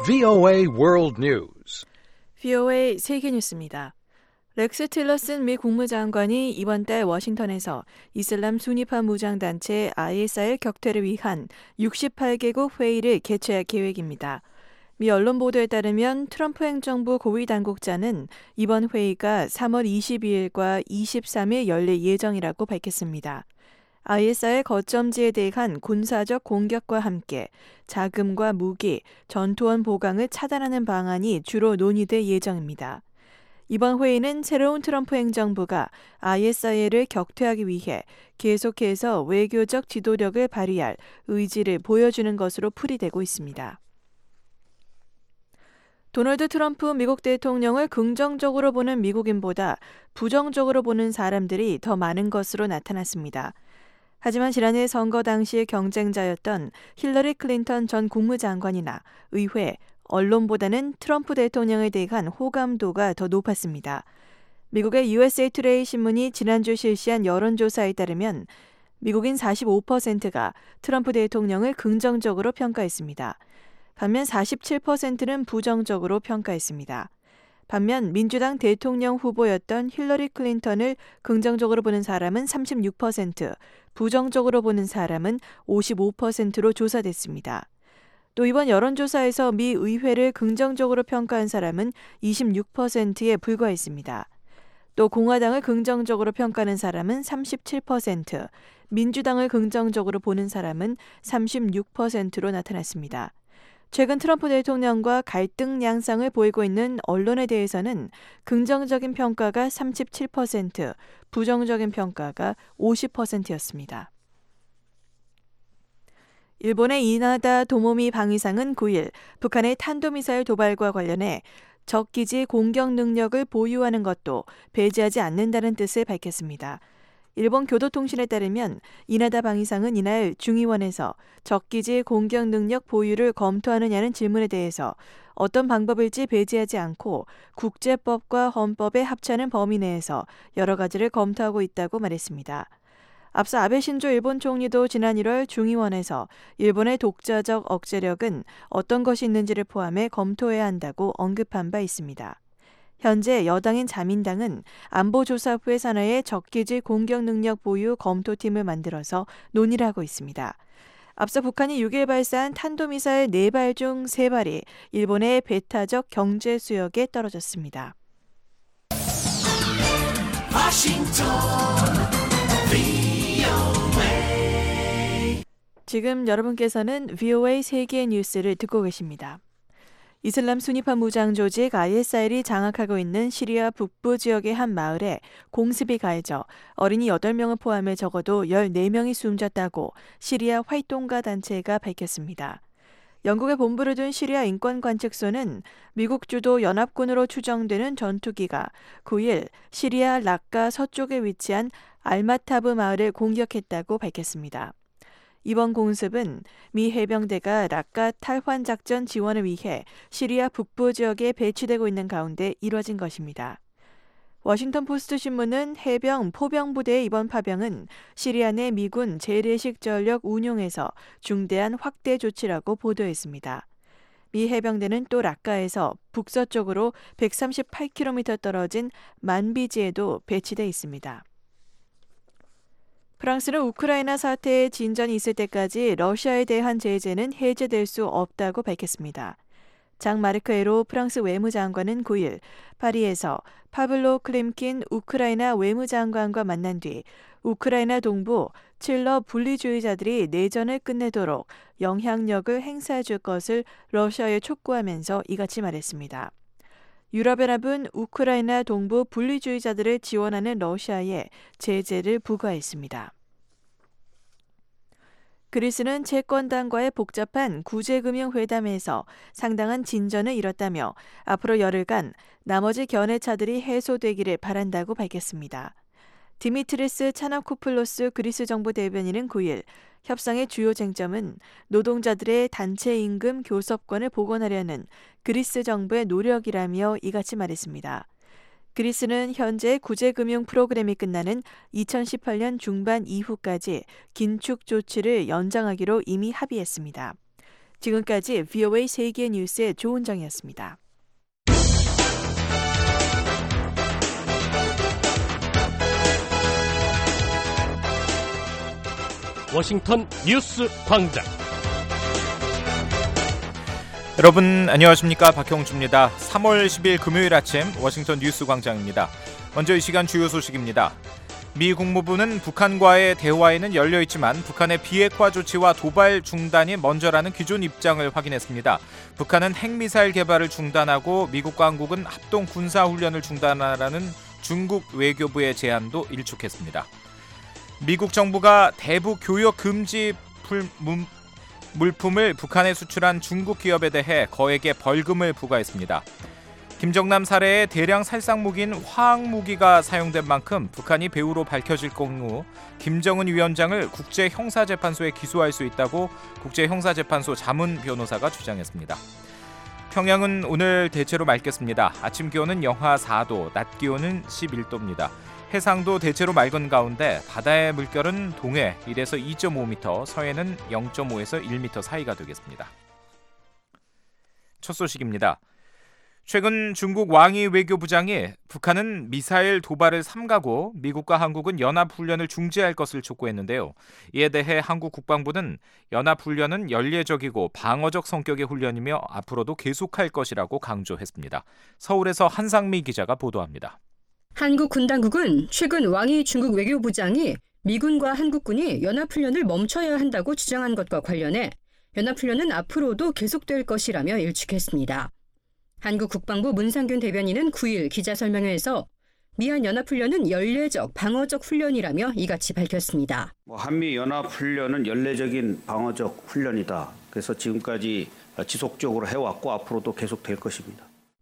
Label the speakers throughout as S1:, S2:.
S1: VOA World News.
S2: VOA 세계 뉴스입니다. 렉스 틸러슨 미 국무장관이 이번 달 워싱턴에서 이슬람 순위파 무장단체 ISIL 격퇴를 위한 68개국 회의를 개최할 계획입니다. 미 언론 보도에 따르면 트럼프 행정부 고위 당국자는 이번 회의가 3월 22일과 23일 열릴 예정이라고 밝혔습니다. ISIL 거점지에 대한 군사적 공격과 함께 자금과 무기, 전투원 보강을 차단하는 방안이 주로 논의될 예정입니다. 이번 회의는 새로운 트럼프 행정부가 ISIL을 격퇴하기 위해 계속해서 외교적 지도력을 발휘할 의지를 보여주는 것으로 풀이되고 있습니다. 도널드 트럼프 미국 대통령을 긍정적으로 보는 미국인보다 부정적으로 보는 사람들이 더 많은 것으로 나타났습니다. 하지만 지난해 선거 당시의 경쟁자였던 힐러리 클린턴 전 국무장관이나 의회, 언론보다는 트럼프 대통령에 대한 호감도가 더 높았습니다. 미국의 USA 투데이 신문이 지난주 실시한 여론조사에 따르면 미국인 45%가 트럼프 대통령을 긍정적으로 평가했습니다. 반면 47%는 부정적으로 평가했습니다. 반면 민주당 대통령 후보였던 힐러리 클린턴을 긍정적으로 보는 사람은 36%, 부정적으로 보는 사람은 55%로 조사됐습니다. 또 이번 여론조사에서 미 의회를 긍정적으로 평가한 사람은 26%에 불과했습니다. 또 공화당을 긍정적으로 평가하는 사람은 37%, 민주당을 긍정적으로 보는 사람은 36%로 나타났습니다. 최근 트럼프 대통령과 갈등 양상을 보이고 있는 언론에 대해서는 긍정적인 평가가 37%, 부정적인 평가가 50%였습니다. 일본의 이나다 도모미 방위상은 9일 북한의 탄도미사일 도발과 관련해 적기지 공격 능력을 보유하는 것도 배제하지 않는다는 뜻을 밝혔습니다. 일본 교도통신에 따르면 이나다 방위상은 이날 중의원에서 적기지 공격 능력 보유를 검토하느냐는 질문에 대해서 어떤 방법일지 배제하지 않고 국제법과 헌법에 합치는 범위 내에서 여러 가지를 검토하고 있다고 말했습니다. 앞서 아베 신조 일본 총리도 지난 1월 중의원에서 일본의 독자적 억제력은 어떤 것이 있는지를 포함해 검토해야 한다고 언급한 바 있습니다. 현재 여당인 자민당은 안보조사부의 산하에 적기지 공격 능력 보유 검토팀을 만들어서 논의를 하고 있습니다. 앞서 북한이 6일 발사한 탄도미사일 4발 중 3발이 일본의 배타적 경제 수역에 떨어졌습니다. 지금 여러분께서는 VOA 세계 뉴스를 듣고 계십니다. 이슬람 순위파 무장 조직 ISIL이 장악하고 있는 시리아 북부 지역의 한 마을에 공습이 가해져 어린이 8명을 포함해 적어도 14명이 숨졌다고 시리아 활동가 단체가 밝혔습니다. 영국에 본부를 둔 시리아 인권관측소는 미국 주도 연합군으로 추정되는 전투기가 9일 시리아 락카 서쪽에 위치한 알마타브 마을을 공격했다고 밝혔습니다. 이번 공습은 미 해병대가 락카 탈환 작전 지원을 위해 시리아 북부 지역에 배치되고 있는 가운데 이뤄진 것입니다. 워싱턴 포스트 신문은 해병 포병부대의 이번 파병은 시리아 내 미군 재래식 전력 운용에서 중대한 확대 조치라고 보도했습니다. 미 해병대는 또 락카에서 북서쪽으로 138km 떨어진 만비지에도 배치돼 있습니다. 프랑스는 우크라이나 사태에 진전이 있을 때까지 러시아에 대한 제재는 해제될 수 없다고 밝혔습니다. 장 마르크 에로 프랑스 외무장관은 9일 파리에서 파블로 클림킨 우크라이나 외무장관과 만난 뒤 우크라이나 동부 칠러 분리주의자들이 내전을 끝내도록 영향력을 행사해 줄 것을 러시아에 촉구하면서 이같이 말했습니다. 유럽연합은 우크라이나 동부 분리주의자들을 지원하는 러시아에 제재를 부과했습니다. 그리스는 채권단과의 복잡한 구제금융회담에서 상당한 진전을 이뤘다며 앞으로 열흘간 나머지 견해차들이 해소되기를 바란다고 밝혔습니다. 디미트리스 차나코플로스 그리스 정부 대변인은 9일 협상의 주요 쟁점은 노동자들의 단체 임금 교섭권을 복원하려는 그리스 정부의 노력이라며 이같이 말했습니다. 그리스는 현재 구제금융 프로그램이 끝나는 2018년 중반 이후까지 긴축 조치를 연장하기로 이미 합의했습니다. 지금까지 VOA 세계 뉴스의 조은정이었습니다.
S1: 워싱턴 뉴스 광장.
S3: 여러분 안녕하십니까? 박형주입니다. 3월 10일 금요일 아침 워싱턴 뉴스 광장입니다. 먼저 이 시간 주요 소식입니다. 미 국무부는 북한과의 대화에는 열려있지만 북한의 비핵화 조치와 도발 중단이 먼저라는 기존 입장을 확인했습니다. 북한은 핵미사일 개발을 중단하고 미국과 한국은 합동 군사훈련을 중단하라는 중국 외교부의 제안도 일축했습니다. 미국 정부가 대북 교역 금지 물품을 북한에 수출한 중국 기업에 대해 거액의 벌금을 부과했습니다. 김정남 살해에 대량 살상 무기인 화학무기가 사용된 만큼 북한이 배후로 밝혀질 경우 김정은 위원장을 국제형사재판소에 기소할 수 있다고 국제형사재판소 자문 변호사가 주장했습니다. 평양은 오늘 대체로 맑겠습니다. 아침 기온은 영하 4도, 낮 기온은 11도입니다. 해상도 대체로 맑은 가운데 바다의 물결은 동해 1에서 2.5m, 서해는 0.5에서 1m 사이가 되겠습니다. 첫 소식입니다. 최근 중국 왕이 외교부장이 북한은 미사일 도발을 삼가고 미국과 한국은 연합훈련을 중지할 것을 촉구했는데요. 이에 대해 한국 국방부는 연합훈련은 연례적이고 방어적 성격의 훈련이며 앞으로도 계속할 것이라고 강조했습니다. 서울에서 한상미 기자가 보도합니다.
S4: 한국 군당국은 최근 왕이 중국 외교부장이 미군과 한국군이 연합훈련을 멈춰야 한다고 주장한 것과 관련해 연합훈련은 앞으로도 계속될 것이라며 일축했습니다. 한국 국방부 문상균 대변인은 9일 기자설명회에서 미한 연합훈련은 연례적 방어적 훈련이라며 이같이 밝혔습니다.
S5: 한미 연합훈련은 연례적인 방어적 훈련이다. 그래서 지금까지 지속적으로 해왔고 앞으로도 계속될 것입니다.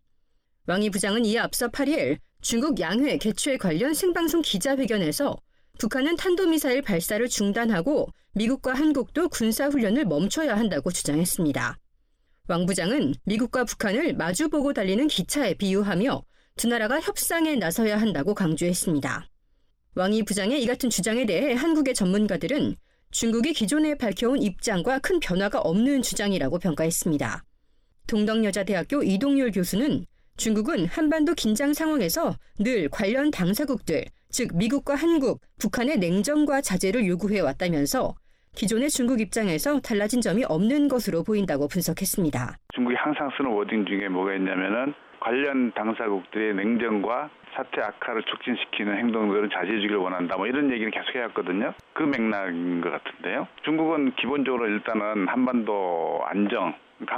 S4: 왕이 부장은 이에 앞서 8일 중국 양회 개최 관련 생방송 기자회견에서 북한은 탄도미사일 발사를 중단하고 미국과 한국도 군사훈련을 멈춰야 한다고 주장했습니다. 왕 부장은 미국과 북한을 마주보고 달리는 기차에 비유하며 두 나라가 협상에 나서야 한다고 강조했습니다. 왕이 부장의 이 같은 주장에 대해 한국의 전문가들은 중국이 기존에 밝혀온 입장과 큰 변화가 없는 주장이라고 평가했습니다. 동덕여자대학교 이동률 교수는 중국은 한반도 긴장 상황에서 늘 관련 당사국들, 즉 미국과 한국, 북한의 냉정과 자제를 요구해왔다면서 기존의 중국 입장에서 달라진 점이 없는 것으로 보인다고 분석했습니다.
S6: 중국이 항상 쓰는 워딩 중에 뭐가 있냐면은 관련 당사국들의 냉정과 사태 악화를 촉진시키는 행동들을 자제해 주길 원한다. 이런 얘기를 계속 해왔거든요. 그 맥락인 것 같은데요. 중국은 기본적으로 일단은 한반도 안정,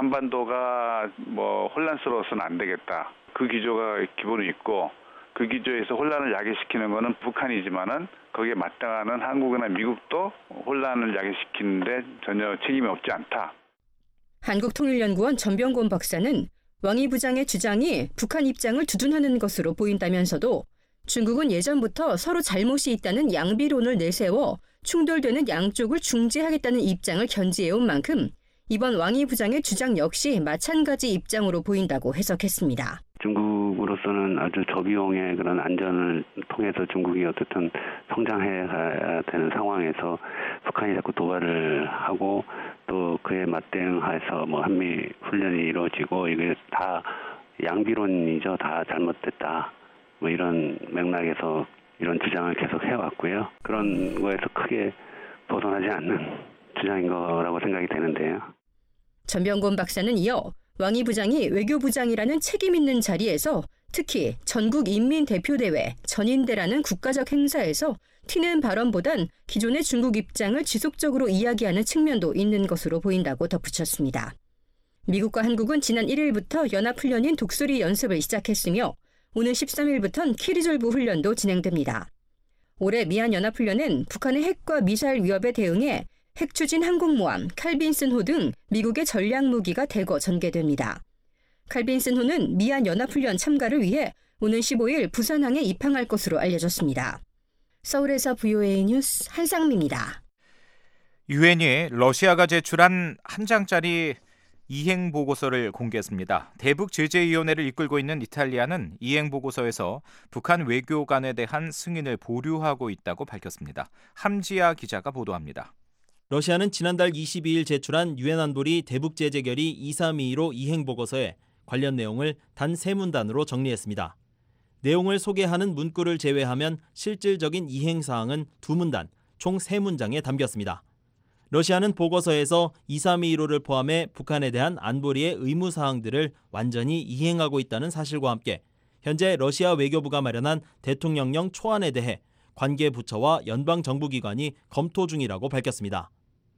S6: 한반도가 혼란스러워서는 안 되겠다. 그 기조가 기본이 있고 그 기조에서 혼란을 야기시키는 것은 북한이지만은 거기에 마땅하는 한국이나 미국도 혼란을 야기시키는데 전혀 책임이 없지 않다.
S4: 한국통일연구원 전병곤 박사는 왕이 부장의 주장이 북한 입장을 두둔하는 것으로 보인다면서도 중국은 예전부터 서로 잘못이 있다는 양비론을 내세워 충돌되는 양쪽을 중재하겠다는 입장을 견지해온 만큼 이번 왕이 부장의 주장 역시 마찬가지 입장으로 보인다고 해석했습니다.
S7: 중국으로서는 아주 저비용의 그런 안전을 통해서 중국이 어떻든 성장해야 되는 상황에서 북한이 자꾸 도발을 하고 또 그에 맞대응해서 한미 훈련이 이루어지고 이게 다 양비론이죠. 다 잘못됐다. 이런 맥락에서 이런 주장을 계속 해왔고요. 그런 거에서 크게 벗어나지 않는 주장인 거라고 생각이 되는데요.
S4: 전병곤 박사는 이어 왕이 부장이 외교부장이라는 책임 있는 자리에서 특히 전국인민대표대회, 전인대라는 국가적 행사에서 튀는 발언보단 기존의 중국 입장을 지속적으로 이야기하는 측면도 있는 것으로 보인다고 덧붙였습니다. 미국과 한국은 지난 1일부터 연합훈련인 독수리 연습을 시작했으며 오는 13일부터는 키리졸브 훈련도 진행됩니다. 올해 미한 연합훈련은 북한의 핵과 미사일 위협에 대응해 핵추진 항공모함 칼빈슨호 등 미국의 전략무기가 대거 전개됩니다. 칼빈슨호는 미한 연합훈련 참가를 위해 오는 15일 부산항에 입항할 것으로 알려졌습니다. 서울에서 VOA 뉴스 한상미입니다.
S3: 유엔이 러시아가 제출한 한 장짜리 이행 보고서를 공개했습니다. 대북 제재위원회를 이끌고 있는 이탈리아는 이행 보고서에서 북한 외교관에 대한 승인을 보류하고 있다고 밝혔습니다. 함지아 기자가 보도합니다.
S8: 러시아는 지난달 22일 제출한 유엔 안보리 대북제재결의 2322로 이행보고서에 관련 내용을 단 3문단으로 정리했습니다. 내용을 소개하는 문구를 제외하면 실질적인 이행사항은 2문단, 총 3문장에 담겼습니다. 러시아는 보고서에서 2322로를 포함해 북한에 대한 안보리의 의무사항들을 완전히 이행하고 있다는 사실과 함께 현재 러시아 외교부가 마련한 대통령령 초안에 대해 관계 부처와 연방정부기관이 검토 중이라고 밝혔습니다.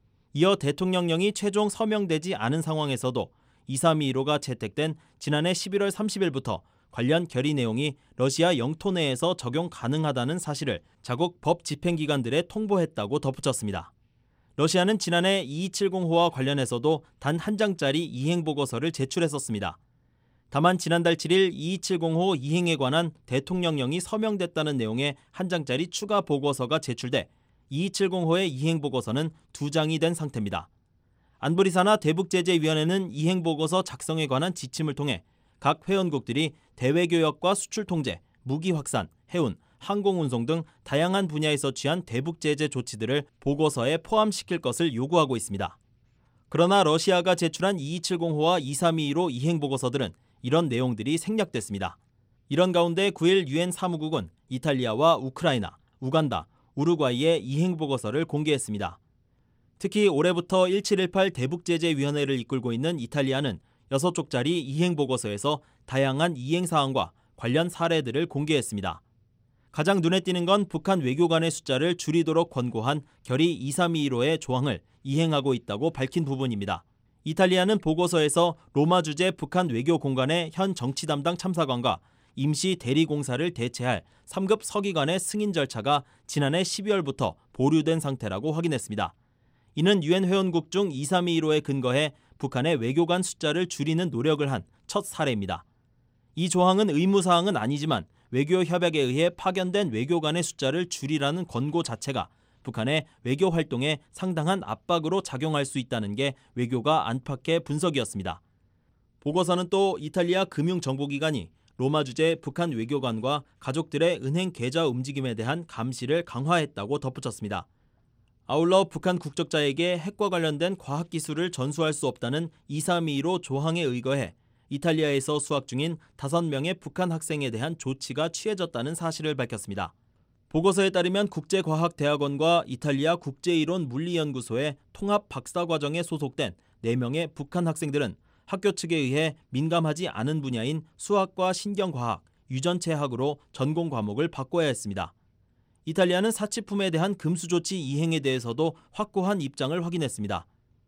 S8: 이어 대통령령이 최종 서명되지 않은 상황에서도 2322로가 채택된 지난해 11월 30일부터 관련 결의 내용이 러시아 영토 내에서 적용 가능하다는 사실을 자국 법 집행기관들에 통보했다고 덧붙였습니다. 러시아는 지난해 2270호와 관련해서도 단 한 장짜리 이행보고서를 제출했었습니다. 다만 지난달 7일 2270호 이행에 관한 대통령령이 서명됐다는 내용의 한 장짜리 추가 보고서가 제출돼 2270호의 이행보고서는 2장이 된 상태입니다. 안보리사나 대북제재위원회는 이행보고서 작성에 관한 지침을 통해 각 회원국들이 대외교역과 수출 통제, 무기 확산, 해운, 항공운송 등 다양한 분야에서 취한 대북제재 조치들을 보고서에 포함시킬 것을 요구하고 있습니다. 그러나 러시아가 제출한 2270호와 2322로 이행보고서들은 이런 내용들이 생략됐습니다. 이런 가운데 9일 유엔 사무국은 이탈리아와 우크라이나, 우간다, 우루과이의 이행보고서를 공개했습니다. 특히 올해부터 1718 대북제재위원회를 이끌고 있는 이탈리아는 6쪽짜리 이행보고서에서 다양한 이행사항과 관련 사례들을 공개했습니다. 가장 눈에 띄는 건 북한 외교관의 숫자를 줄이도록 권고한 결의 2321호의 조항을 이행하고 있다고 밝힌 부분입니다. 이탈리아는 보고서에서 로마 주재 북한 외교공관의 현 정치 담당 참사관과 임시 대리공사를 대체할 3급 서기관의 승인 절차가 지난해 12월부터 보류된 상태라고 확인했습니다. 이는 유엔 회원국 중 2321호에 근거해 북한의 외교관 숫자를 줄이는 노력을 한 첫 사례입니다. 이 조항은 의무사항은 아니지만 외교협약에 의해 파견된 외교관의 숫자를 줄이라는 권고 자체가 북한의 외교 활동에 상당한 압박으로 작용할 수 있다는 게 외교가 안팎의 분석이었습니다. 보고서는 또 이탈리아 금융정보기관이 로마 주재 북한 외교관과 가족들의 은행 계좌 움직임에 대한 감시를 강화했다고 덧붙였습니다. 아울러 북한 국적자에게 핵과 관련된 과학기술을 전수할 수 없다는 2322로 조항에 의거해 이탈리아에서 수학 중인 5명의 북한 학생에 대한 조치가 취해졌다는 사실을 밝혔습니다. 보고서에 따르면 국제과학대학원과 이탈리아 국제이론 물리연구소의 통합 박사과정에 소속된 4명의 북한 학생들은 학교 측에 의해 민감하지 않은 분야인 수학과 신경과학, 유전체학으로 전공 과목을 바꿔야 했습니다. 이탈리아는 사치품에 대한 금수 조치 이행에 대해서도 확고한 입장을 확인했습니다.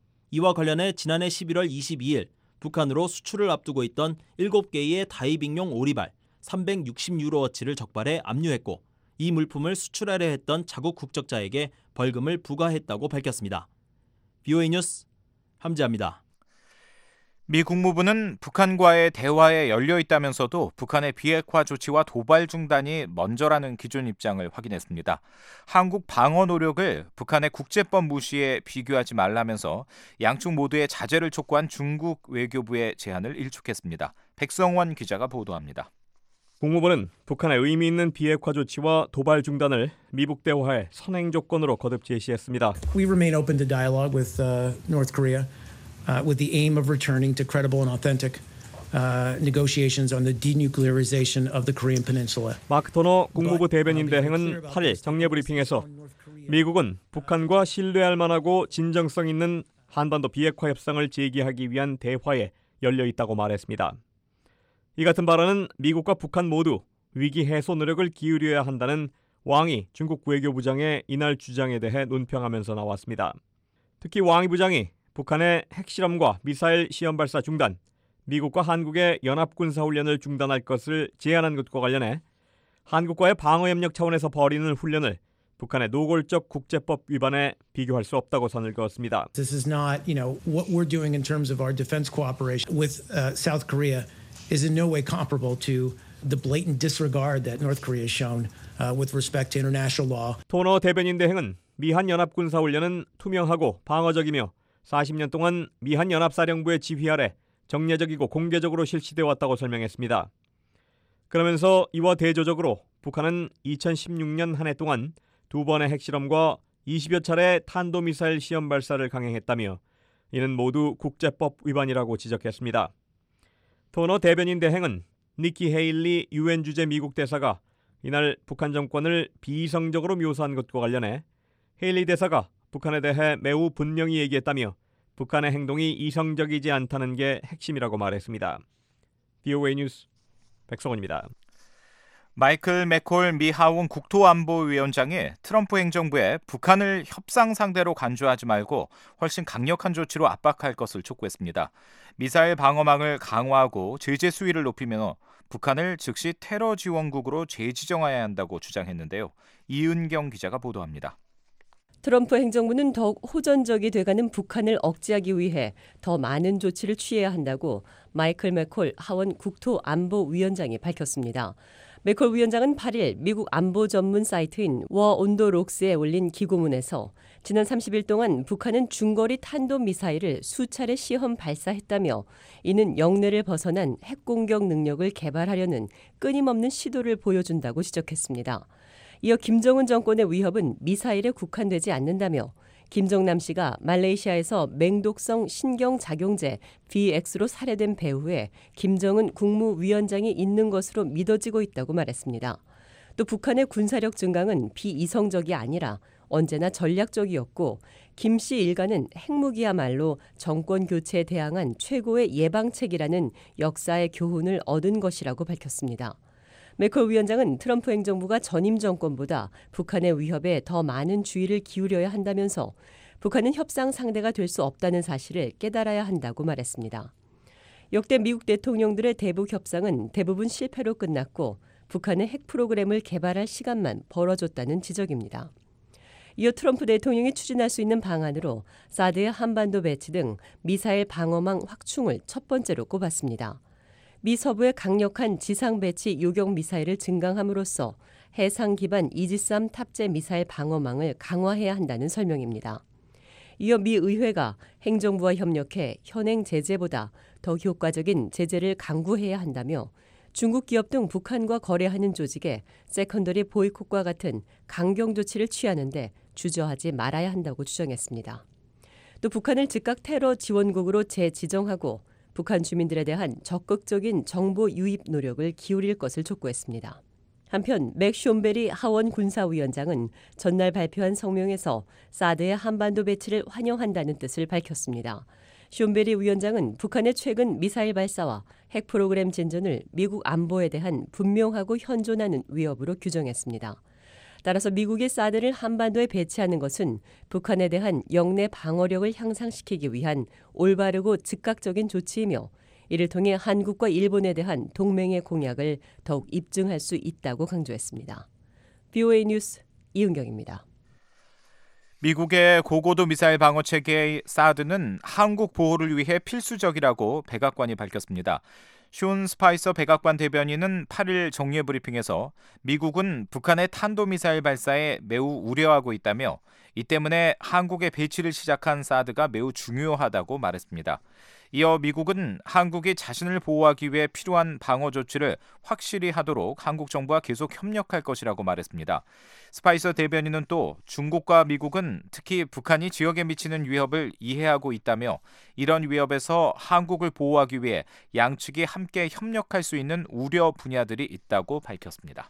S8: 이와 관련해 지난해 11월 22일 북한으로 수출을 앞두고 있던 7개의 다이빙용 오리발 360유로어치를 적발해 압류했고 이 물품을 수출하려 했던 자국 국적자에게 벌금을 부과했다고 밝혔습니다. BOA 뉴스 함지아입니다.
S3: 미 국무부는 북한과의 대화에 열려 있다면서도 북한의 비핵화 조치와 도발 중단이 먼저라는 기존 입장을 확인했습니다. 한국 방어 노력을 북한의 국제법 무시에 비교하지 말라면서 양측 모두의 자제를 촉구한 중국 외교부의 제안을 일축했습니다. 백성원 기자가 보도합니다.
S9: 국무부는 북한의 의미 있는 비핵화 조치와 도발 중단을 미북 대화의 선행 조건으로 거듭 제시했습니다.
S10: We remain open to dialogue with North Korea. With the aim of returning to credible and authentic negotiations on the denuclearization of the Korean Peninsula.
S9: 마크 토너 국무부 대변인 대행은 8일 정례 브리핑에서 미국은 북한과 신뢰할 만하고 진정성 있는 한반도 비핵화 협상을 제기하기 위한 대화에 열려 있다고 말했습니다. 이 같은 발언은 미국과 북한 모두 위기 해소 노력을 기울여야 한다는 왕이 중국 외교부장의 이날 주장에 대해 논평하면서 나왔습니다. 특히 왕이 부장이 북한의 핵실험과 미사일 시험 발사 중단, 미국과 한국의 연합군사훈련을 중단할 것을 제안한 것과 관련해 한국과의 방어협력 차원에서 벌이는 훈련을 북한의 노골적 국제법 위반에 비교할 수 없다고 선을 그었습니다.
S10: This is not, what we're doing in terms of our defense cooperation with South Korea is in no way comparable to the blatant disregard that North Korea has shown with respect to international law.
S9: 토너 대변인 대행은 미한 연합군사훈련은 투명하고 방어적이며 40년 동안 미한 연합사령부의 지휘 아래 정례적이고 공개적으로 실시되어 왔다고 설명했습니다. 그러면서 이와 대조적으로 북한은 2016년 한 해 동안 2번의 핵실험과 20여 차례 탄도미사일 시험 발사를 강행했다며 이는 모두 국제법 위반이라고 지적했습니다. 토너 대변인 대행은 니키 헤일리 유엔 주재 미국 대사가 이날 북한 정권을 비이성적으로 묘사한 것과 관련해 헤일리 대사가 북한에 대해 매우 분명히 얘기했다며 북한의 행동이 이성적이지 않다는 게 핵심이라고 말했습니다. VOA 뉴스 백성원입니다.
S3: 마이클 맥콜 미 하원 국토안보위원장이 트럼프 행정부에 북한을 협상 상대로 간주하지 말고 훨씬 강력한 조치로 압박할 것을 촉구했습니다. 미사일 방어망을 강화하고 제재 수위를 높이며 북한을 즉시 테러 지원국으로 재지정해야 한다고 주장했는데요. 이은경 기자가 보도합니다.
S11: 트럼프 행정부는 더욱 호전적이 돼가는 북한을 억제하기 위해 더 많은 조치를 취해야 한다고 마이클 맥콜 하원 국토안보위원장이 밝혔습니다. 맥콜 위원장은 8일 미국 안보 전문 사이트인 워 온도 록스에 올린 기고문에서 지난 30일 동안 북한은 중거리 탄도미사일을 수차례 시험 발사했다며 이는 영내를 벗어난 핵공격 능력을 개발하려는 끊임없는 시도를 보여준다고 지적했습니다. 이어 김정은 정권의 위협은 미사일에 국한되지 않는다며 김정남 씨가 말레이시아에서 맹독성 신경작용제 VX로 살해된 배후에 김정은 국무위원장이 있는 것으로 믿어지고 있다고 말했습니다. 또 북한의 군사력 증강은 비이성적이 아니라 언제나 전략적이었고 김 씨 일가는 핵무기야말로 정권 교체에 대항한 최고의 예방책이라는 역사의 교훈을 얻은 것이라고 밝혔습니다. 맥콜 위원장은 트럼프 행정부가 전임 정권보다 북한의 위협에 더 많은 주의를 기울여야 한다면서 북한은 협상 상대가 될 수 없다는 사실을 깨달아야 한다고 말했습니다. 역대 미국 대통령들의 대북 협상은 대부분 실패로 끝났고 북한의 핵 프로그램을 개발할 시간만 벌어줬다는 지적입니다. 이어 트럼프 대통령이 추진할 수 있는 방안으로 사드의 한반도 배치 등 미사일 방어망 확충을 첫 번째로 꼽았습니다. 미 서부의 강력한 지상 배치 요격 미사일을 증강함으로써 해상 기반 이지스함 탑재 미사일 방어망을 강화해야 한다는 설명입니다. 이어 미 의회가 행정부와 협력해 현행 제재보다 더 효과적인 제재를 강구해야 한다며 중국 기업 등 북한과 거래하는 조직에 세컨더리 보이콧과 같은 강경 조치를 취하는데 주저하지 말아야 한다고 주장했습니다. 또 북한을 즉각 테러 지원국으로 재지정하고 북한 주민들에 대한 적극적인 정보 유입 노력을 기울일 것을 촉구했습니다. 한편 맥 쇼베리 하원 군사위원장은 전날 발표한 성명에서 사드의 한반도 배치를 환영한다는 뜻을 밝혔습니다. 쇼베리 위원장은 북한의 최근 미사일 발사와 핵 프로그램 진전을 미국 안보에 대한 분명하고 현존하는 위협으로 규정했습니다. 따라서 미국이 사드를 한반도에 배치하는 것은 북한에 대한 영내 방어력을 향상시키기 위한 올바르고 즉각적인 조치이며 이를 통해 한국과 일본에 대한 동맹의 공약을 더욱 입증할 수 있다고 강조했습니다. VOA 뉴스 이은경입니다.
S3: 미국의 고고도 미사일 방어 체계 사드는 한국 보호를 위해 필수적이라고 백악관이 밝혔습니다. 숀 스파이서 백악관 대변인은 8일 정례 브리핑에서 미국은 북한의 탄도미사일 발사에 매우 우려하고 있다며 이 때문에 한국에 배치를 시작한 사드가 매우 중요하다고 말했습니다. 이어 미국은 한국이 자신을 보호하기 위해 필요한 방어 조치를 확실히 하도록 한국 정부와 계속 협력할 것이라고 말했습니다. 스파이서 대변인은 또 중국과 미국은 특히 북한이 지역에 미치는 위협을 이해하고 있다며 이런 위협에서 한국을 보호하기 위해 양측이 함께 협력할 수 있는 우려 분야들이 있다고 밝혔습니다.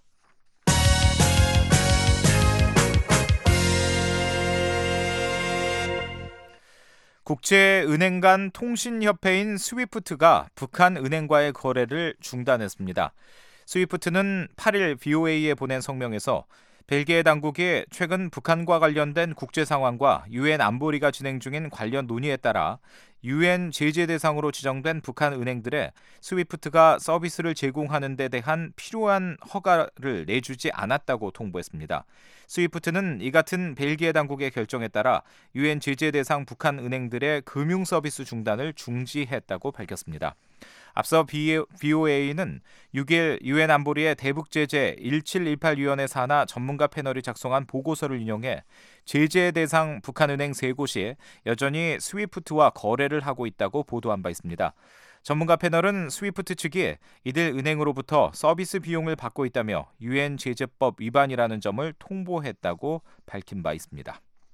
S3: 국제은행 간 통신협회인 스위프트가 북한 은행과의 거래를 중단했습니다. 스위프트는 8일 VOA에 보낸 성명에서 벨기에 당국이 최근 북한과 관련된 국제 상황과 유엔 안보리가 진행 중인 관련 논의에 따라 유엔 제재 대상으로 지정된 북한 은행들에 스위프트가 서비스를 제공하는 데 대한 필요한 허가를 내주지 않았다고 통보했습니다. 스위프트는 이 같은 벨기에 당국의 결정에 따라 유엔 제재 대상 북한 은행들의 금융 서비스 중단을 중지했다고 밝혔습니다. 앞서 VOA는 6일 유엔 안보리의 대북제재 1718위원회 산하 전문가 패널이 작성한 보고서를 인용해 제재 대상 북한은행 3곳이 여전히 스위프트와 거래를 하고 있다고 보도한 바 있습니다. 전문가 패널은 스위프트 측이 이들 은행으로부터 서비스 비용을 받고 있다며 유엔 제재법 위반이라는 점을 통보했다고 밝힌 바 있습니다.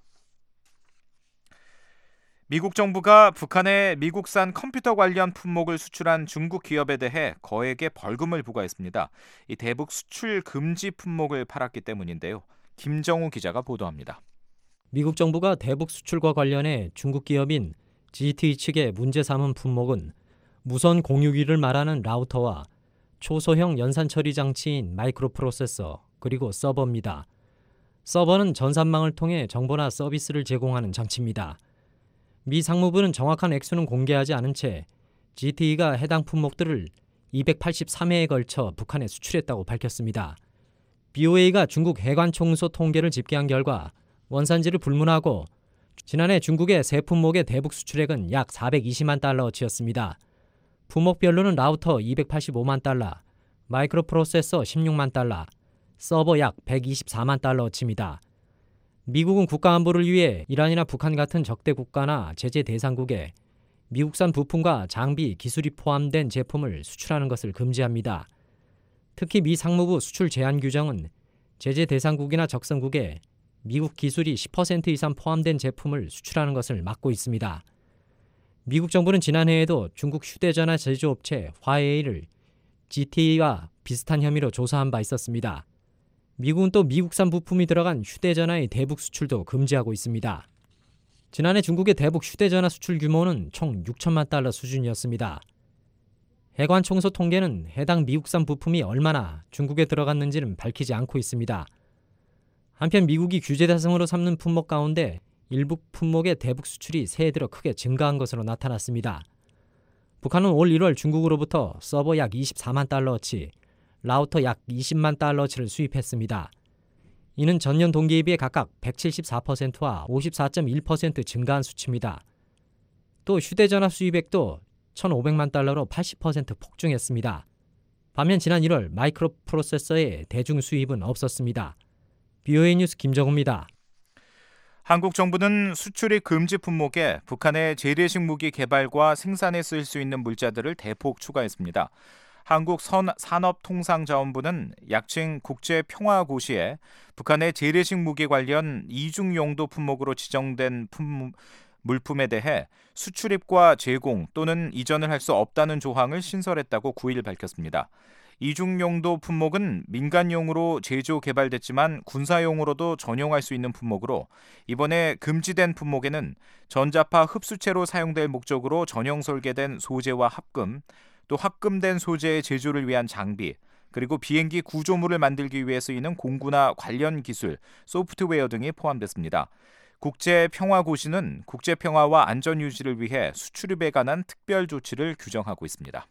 S3: 미국 정부가 북한에 미국산 컴퓨터 관련 품목을 수출한 중국 기업에 대해 거액의 벌금을 부과했습니다. 이 대북 수출 금지 품목을 팔았기 때문인데요. 김정우 기자가 보도합니다.
S12: 미국 정부가 대북 수출과 관련해 중국 기업인 GT 측에 문제 삼은 품목은 무선 공유기를 말하는 라우터와 초소형 연산 처리 장치인 마이크로 프로세서 그리고 서버입니다. 서버는 전산망을 통해 정보나 서비스를 제공하는 장치입니다. 미 상무부는 정확한 액수는 공개하지 않은 채 GTE가 해당 품목들을 283회에 걸쳐 북한에 수출했다고 밝혔습니다. BOA가 중국 해관총소 통계를 집계한 결과 원산지를 불문하고 지난해 중국의 세 품목의 대북 수출액은 약 420만 달러어치였습니다. 품목별로는 라우터 285만 달러, 마이크로 프로세서 16만 달러, 서버 약 124만 달러어치입니다. 미국은 국가안보를 위해 이란이나 북한 같은 적대 국가나 제재 대상국에 미국산 부품과 장비, 기술이 포함된 제품을 수출하는 것을 금지합니다. 특히 미 상무부 수출 제한 규정은 제재 대상국이나 적성국에 미국 기술이 10% 이상 포함된 제품을 수출하는 것을 막고 있습니다. 미국 정부는 지난해에도 중국 휴대전화 제조업체 화웨이를 GTE와 비슷한 혐의로 조사한 바 있었습니다. 미국은 또 미국산 부품이 들어간 휴대전화의 대북 수출도 금지하고 있습니다. 지난해 중국의 대북 휴대전화 수출 규모는 총 6천만 달러 수준이었습니다. 해관 총소 통계는 해당 미국산 부품이 얼마나 중국에 들어갔는지는 밝히지 않고 있습니다. 한편 미국이 규제 대상으로 삼는 품목 가운데 일부 품목의 대북 수출이 새해 들어 크게 증가한 것으로 나타났습니다. 북한은 올 1월 중국으로부터 서버 약 24만 달러어치, 라우터 약 20만 달러어치를 수입했습니다. 이는 전년 동기에 비해 각각 174%와 54.1% 증가한 수치입니다. 또 휴대전화 수입액도 1,500만 달러로 80% 폭증했습니다. 반면 지난 1월 마이크로 프로세서의 대중 수입은 없었습니다. BOA 뉴스 김정우입니다.
S3: 한국 정부는 수출입 금지 품목에 북한의 재래식 무기 개발과 생산에 쓰일 수 있는 물자들을 대폭 추가했습니다. 한국산업통상자원부는 약칭 국제평화고시에 북한의 재래식 무기 관련 이중용도 품목으로 지정된 물품에 대해 수출입과 제공 또는 이전을 할 수 없다는 조항을 신설했다고 9일 밝혔습니다. 이중용도 품목은 민간용으로 제조 개발됐지만 군사용으로도 전용할 수 있는 품목으로 이번에 금지된 품목에는 전자파 흡수체로 사용될 목적으로 전용 설계된 소재와 합금, 또 합금된 소재의 제조를 위한 장비, 그리고 비행기 구조물을 만들기 위해 쓰이는 공구나 관련 기술, 소프트웨어 등이 포함됐습니다. 국제평화고시는 국제평화와 안전 유지를 위해 수출입에 관한 특별 조치를 규정하고 있습니다.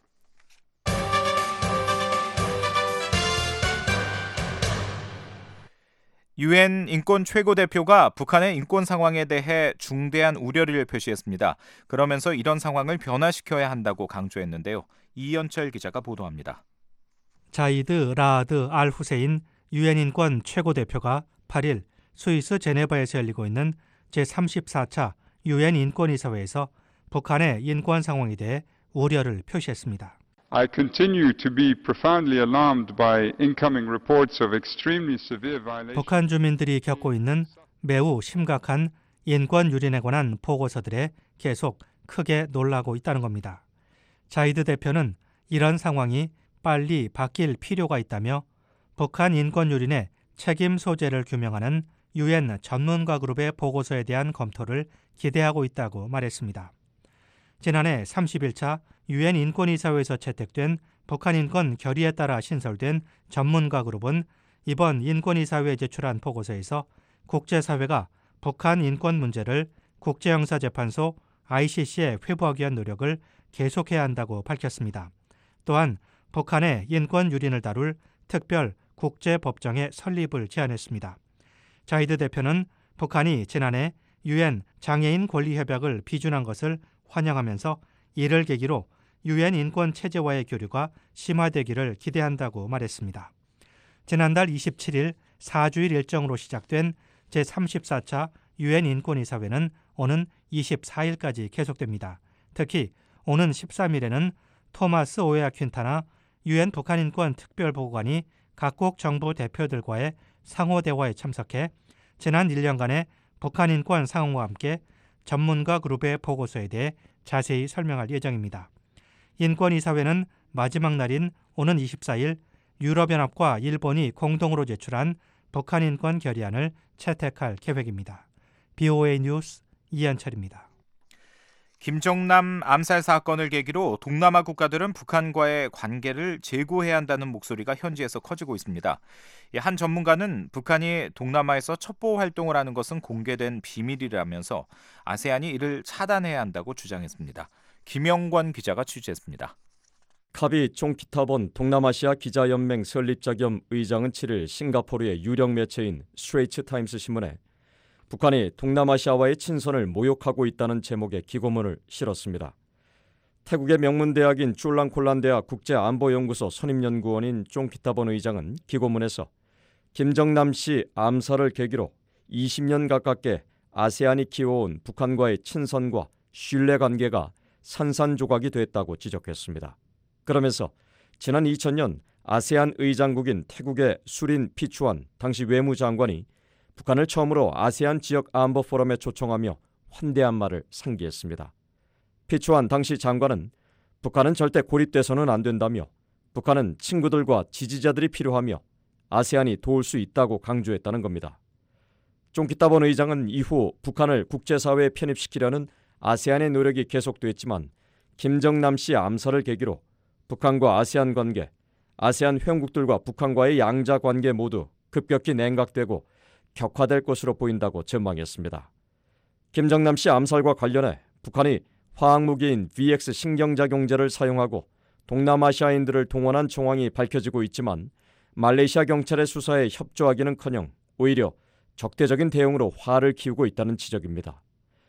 S3: 유엔 인권 최고대표가 북한의 인권 상황에 대해 중대한 우려를 표시했습니다. 그러면서 이런 상황을 변화시켜야 한다고 강조했는데요. 이현철 기자가 보도합니다.
S13: 자이드 라아드 알 후세인 유엔 인권 최고대표가 8일 스위스 제네바에서 열리고 있는 제34차 유엔 인권이사회에서 북한의 인권 상황에 대해 우려를 표시했습니다.
S14: I continue to be profoundly alarmed by incoming reports of extremely severe violations.
S13: 북한 주민들이 겪고 있는 매우 심각한 인권 유린에 관한 보고서들에 계속 크게 놀라고 있다는 겁니다. 자이드 대표는 이런 상황이 빨리 바뀔 필요가 있다며 북한 인권 유린의 책임 소재를 규명하는 유엔 전문가 그룹의 보고서에 대한 검토를 기대하고 있다고 말했습니다. 지난해 31차 유엔 인권이사회에서 채택된 북한 인권 결의에 따라 신설된 전문가 그룹은 이번 인권이사회에 제출한 보고서에서 국제사회가 북한 인권 문제를 국제형사재판소 ICC에 회부하기 위한 노력을 계속해야 한다고 밝혔습니다. 또한 북한의 인권 유린을 다룰 특별 국제법정의 설립을 제안했습니다. 자이드 대표는 북한이 지난해 유엔 장애인 권리협약을 비준한 것을 환영하면서 이를 계기로 유엔 인권 체제와의 교류가 심화되기를 기대한다고 말했습니다. 지난달 27일 4주일 일정으로 시작된 제34차 유엔 인권이사회는 오는 24일까지 계속됩니다. 특히 오는 13일에는 토마스 오에아 퀸타나 유엔 북한인권 특별보고관이 각국 정부 대표들과의 상호 대화에 참석해 지난 1년간의 북한 인권 상황과 함께 전문가 그룹의 보고서에 대해 자세히 설명할 예정입니다. 인권이사회는 마지막 날인 오는 24일 유럽연합과 일본이 공동으로 제출한 북한 인권 결의안을 채택할 계획입니다. BOA 뉴스 이한철입니다.
S3: 김정남 암살 사건을 계기로 동남아 국가들은 북한과의 관계를 재고해야 한다는 목소리가 현지에서 커지고 있습니다. 한 전문가는 북한이 동남아에서 첩보 활동을 하는 것은 공개된 비밀이라면서 아세안이 이를 차단해야 한다고 주장했습니다. 김영권 기자가 취재했습니다.
S15: 카비 쫑키타본 동남아시아 기자연맹 설립자 겸 의장은 7일 싱가포르의 유력 매체인 스트레이트 타임스 신문에 북한이 동남아시아와의 친선을 모욕하고 있다는 제목의 기고문을 실었습니다. 태국의 명문대학인 쫄랑콜란대학 국제안보연구소 선임연구원인 쫑키타본 의장은 기고문에서 김정남 씨 암살을 계기로 20년 가깝게 아세안이 키워온 북한과의 친선과 신뢰관계가 산산조각이 됐다고 지적했습니다. 그러면서 지난 2000년 아세안 의장국인 태국의 수린 피추안 당시 외무장관이 북한을 처음으로 아세안 지역 안보 포럼에 초청하며 환대한 말을 상기했습니다. 피추안 당시 장관은 북한은 절대 고립돼서는 안 된다며 북한은 친구들과 지지자들이 필요하며 아세안이 도울 수 있다고 강조했다는 겁니다. 쫑키타본 의장은 이후 북한을 국제사회에 편입시키려는 아세안의 노력이 계속됐지만 김정남 씨 암살을 계기로 북한과 아세안 관계, 아세안 회원국들과 북한과의 양자 관계 모두 급격히 냉각되고 격화될 것으로 보인다고 전망했습니다. 김정남 씨 암살과 관련해 북한이 화학무기인 VX 신경작용제를 사용하고 동남아시아인들을 동원한 정황이 밝혀지고 있지만 말레이시아 경찰의 수사에 협조하기는커녕 오히려 적대적인 대응으로 화를 키우고 있다는 지적입니다.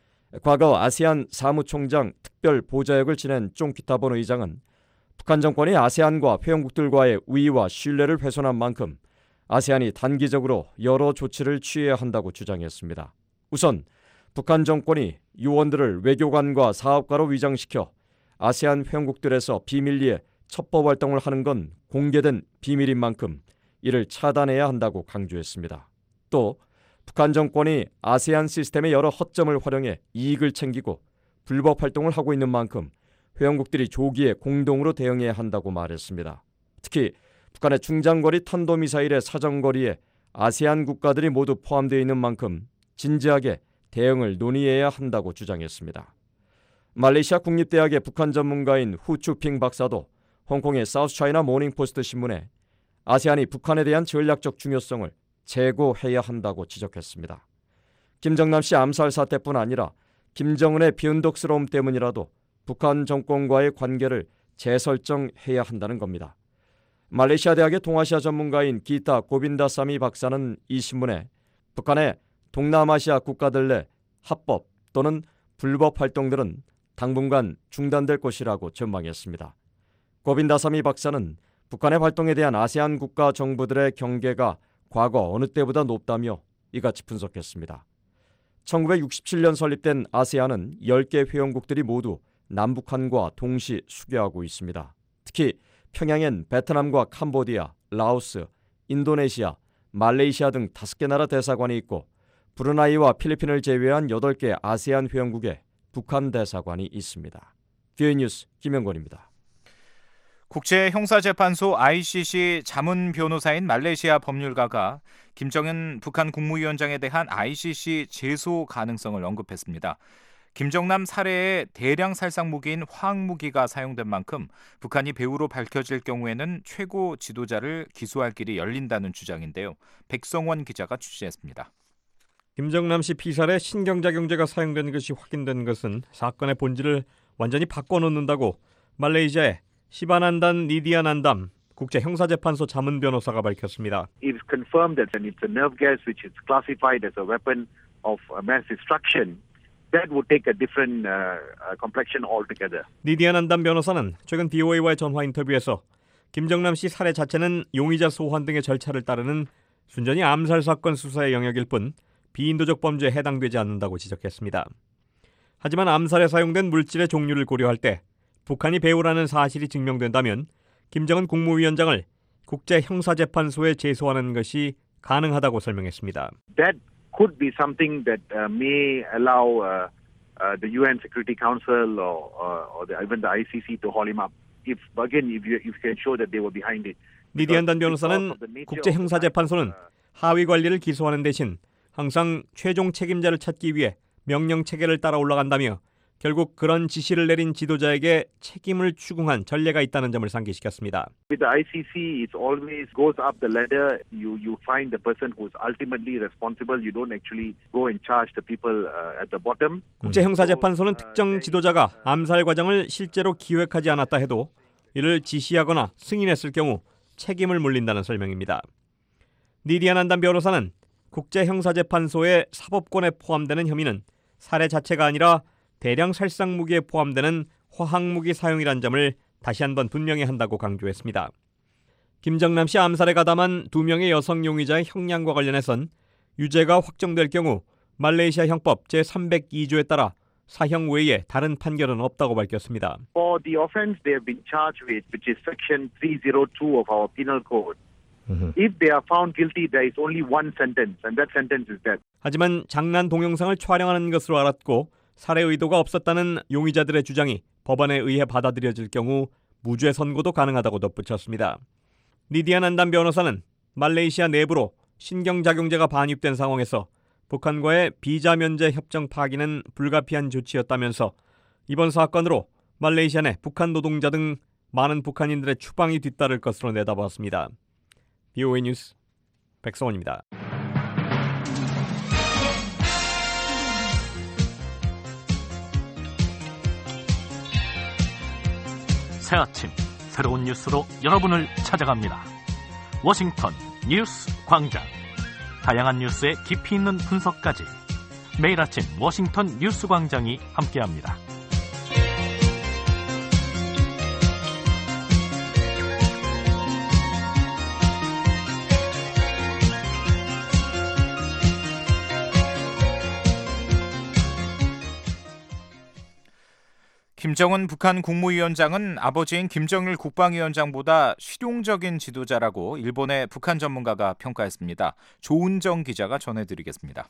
S15: 과거 아세안 사무총장 특별 보좌역을 지낸 쫑키타본 의장은 북한 정권이 아세안과 회원국들과의 우위와 신뢰를 훼손한 만큼 아세안이 단기적으로 여러 조치를 취해야 한다고 주장했습니다. 우선 북한 정권이 요원들을 외교관과 사업가로 위장시켜 아세안 회원국들에서 비밀리에 첩보 활동을 하는 건 공개된 비밀인 만큼 이를 차단해야 한다고 강조했습니다. 또 북한 정권이 아세안 시스템의 여러 허점을 활용해 이익을 챙기고 불법 활동을 하고 있는 만큼 회원국들이 조기에 공동으로 대응해야 한다고 말했습니다. 특히 북한의 중장거리 탄도미사일의 사정거리에 아세안 국가들이 모두 포함되어 있는 만큼 진지하게 대응을 논의해야 한다고 주장했습니다. 말레이시아 국립대학의 북한 전문가인 후추핑 박사도 홍콩의 사우스차이나 모닝포스트 신문에 아세안이 북한에 대한 전략적 중요성을 재고해야 한다고 지적했습니다. 김정남 씨 암살 사태뿐 아니라 김정은의 변덕스러움 때문이라도 북한 정권과의 관계를 재설정해야 한다는 겁니다. 말레이시아 대학의 동아시아 전문가인 기타 고빈다사미 박사는 이 신문에 북한의 동남아시아 국가들 내 합법 또는 불법 활동들은 당분간 중단될 것이라고 전망했습니다. 고빈다사미 박사는 북한의 활동에 대한 아세안 국가 정부들의 경계가 과거 어느 때보다 높다며 이같이 분석했습니다. 1967년 설립된 아세안은 10개 회원국들이 모두 남북한과 동시 수교하고 있습니다. 특히 평양엔 베트남과 캄보디아, 라오스, 인도네시아, 말레이시아 등 5개 나라 대사관이 있고 브루나이와 필리핀을 제외한 8개 아세안 회원국에 북한 대사관이 있습니다. BOA 뉴스 김영권입니다.
S3: 국제형사재판소 ICC 자문 변호사인 말레이시아 법률가가 김정은 북한 국무위원장에 대한 ICC 제소 가능성을 언급했습니다. 김정남 살해에 대량 살상 무기인 화학무기가 사용된 만큼 북한이 배후로 밝혀질 경우에는 최고 지도자를 기소할 길이 열린다는 주장인데요. 백성원 기자가 취재했습니다.
S9: 김정남 씨 피살에 신경작용제가 사용된 것이 확인된 것은 사건의 본질을 완전히 바꿔놓는다고 말레이시아의 시바난단 니디아난담 국제형사재판소 자문 변호사가 밝혔습니다.
S16: It is confirmed that it's a nerve gas which is classified as a weapon of mass destruction. That would take a different complexion altogether.
S9: 니디아난담 변호사는 최근 BOA와의 전화 인터뷰에서 김정남 씨 살해 자체는 용의자 소환 등의 절차를 따르는 순전히 암살 사건 수사의 영역일 뿐 비인도적 범죄에 해당되지 않는다고 지적했습니다. 하지만 암살에 사용된 물질의 종류를 고려할 때 북한이 배후라는 사실이 증명된다면 김정은 국무위원장을 국제형사재판소에 제소하는 것이 가능하다고 설명했습니다.
S16: That could be something that may allow the UN Security Council or even the ICC to haul him up. If you can show that they were behind it.
S9: 리디안단 변호사는 국제형사재판소는 하위 관리를 기소하는 대신 항상 최종 책임자를 찾기 위해 명령 체계를 따라 올라간다며 결국 그런 지시를 내린 지도자에게 책임을 추궁한 전례가 있다는 점을 상기시켰습니다.
S16: With the ICC, it always goes up the ladder. You find the person who's ultimately responsible. You don't actually go and charge the people at the bottom.
S9: 국제형사재판소는 특정 지도자가 암살 과정을 실제로 기획하지 않았다 해도 이를 지시하거나 승인했을 경우 책임을 물린다는 설명입니다. 니디안한단 변호사는 국제형사재판소의 사법권에 포함되는 혐의는 살해 자체가 아니라 대량 살상 무기에 포함되는 화학무기 사용이란 점을 다시 한번 분명히 한다고 강조했습니다. 김정남 씨 암살에 가담한 2명의 여성 용의자의 형량과 관련해선 유죄가 확정될 경우 말레이시아 형법 제302조에 따라 사형 외에 다른 판결은 없다고 밝혔습니다.
S16: For the offense they have been charged with, which is section 302 of our penal code. If they are found guilty, there is only one sentence, and that sentence is death.
S9: 하지만 장난 동영상을 촬영하는 것으로 알았고 살해 의도가 없었다는 용의자들의 주장이 법원에 의해 받아들여질 경우 무죄 선고도 가능하다고 덧붙였습니다. 니디안한단 변호사는 말레이시아 내부로 신경작용제가 반입된 상황에서 북한과의 비자 면제 협정 파기는 불가피한 조치였다면서 이번 사건으로 말레이시아 내 북한 노동자 등 많은 북한인들의 추방이 뒤따를 것으로 내다봤습니다. BOA 뉴스 백성원입니다.
S1: 새 아침 새로운 뉴스로 여러분을 찾아갑니다. 워싱턴 뉴스 광장. 다양한 뉴스의 깊이 있는 분석까지 매일 아침 워싱턴 뉴스 광장이 함께합니다.
S3: 김정은 북한 국무위원장은 아버지인 김정일 국방위원장보다 실용적인 지도자라고 일본의 북한 전문가가 평가했습니다. 조은정 기자가 전해드리겠습니다.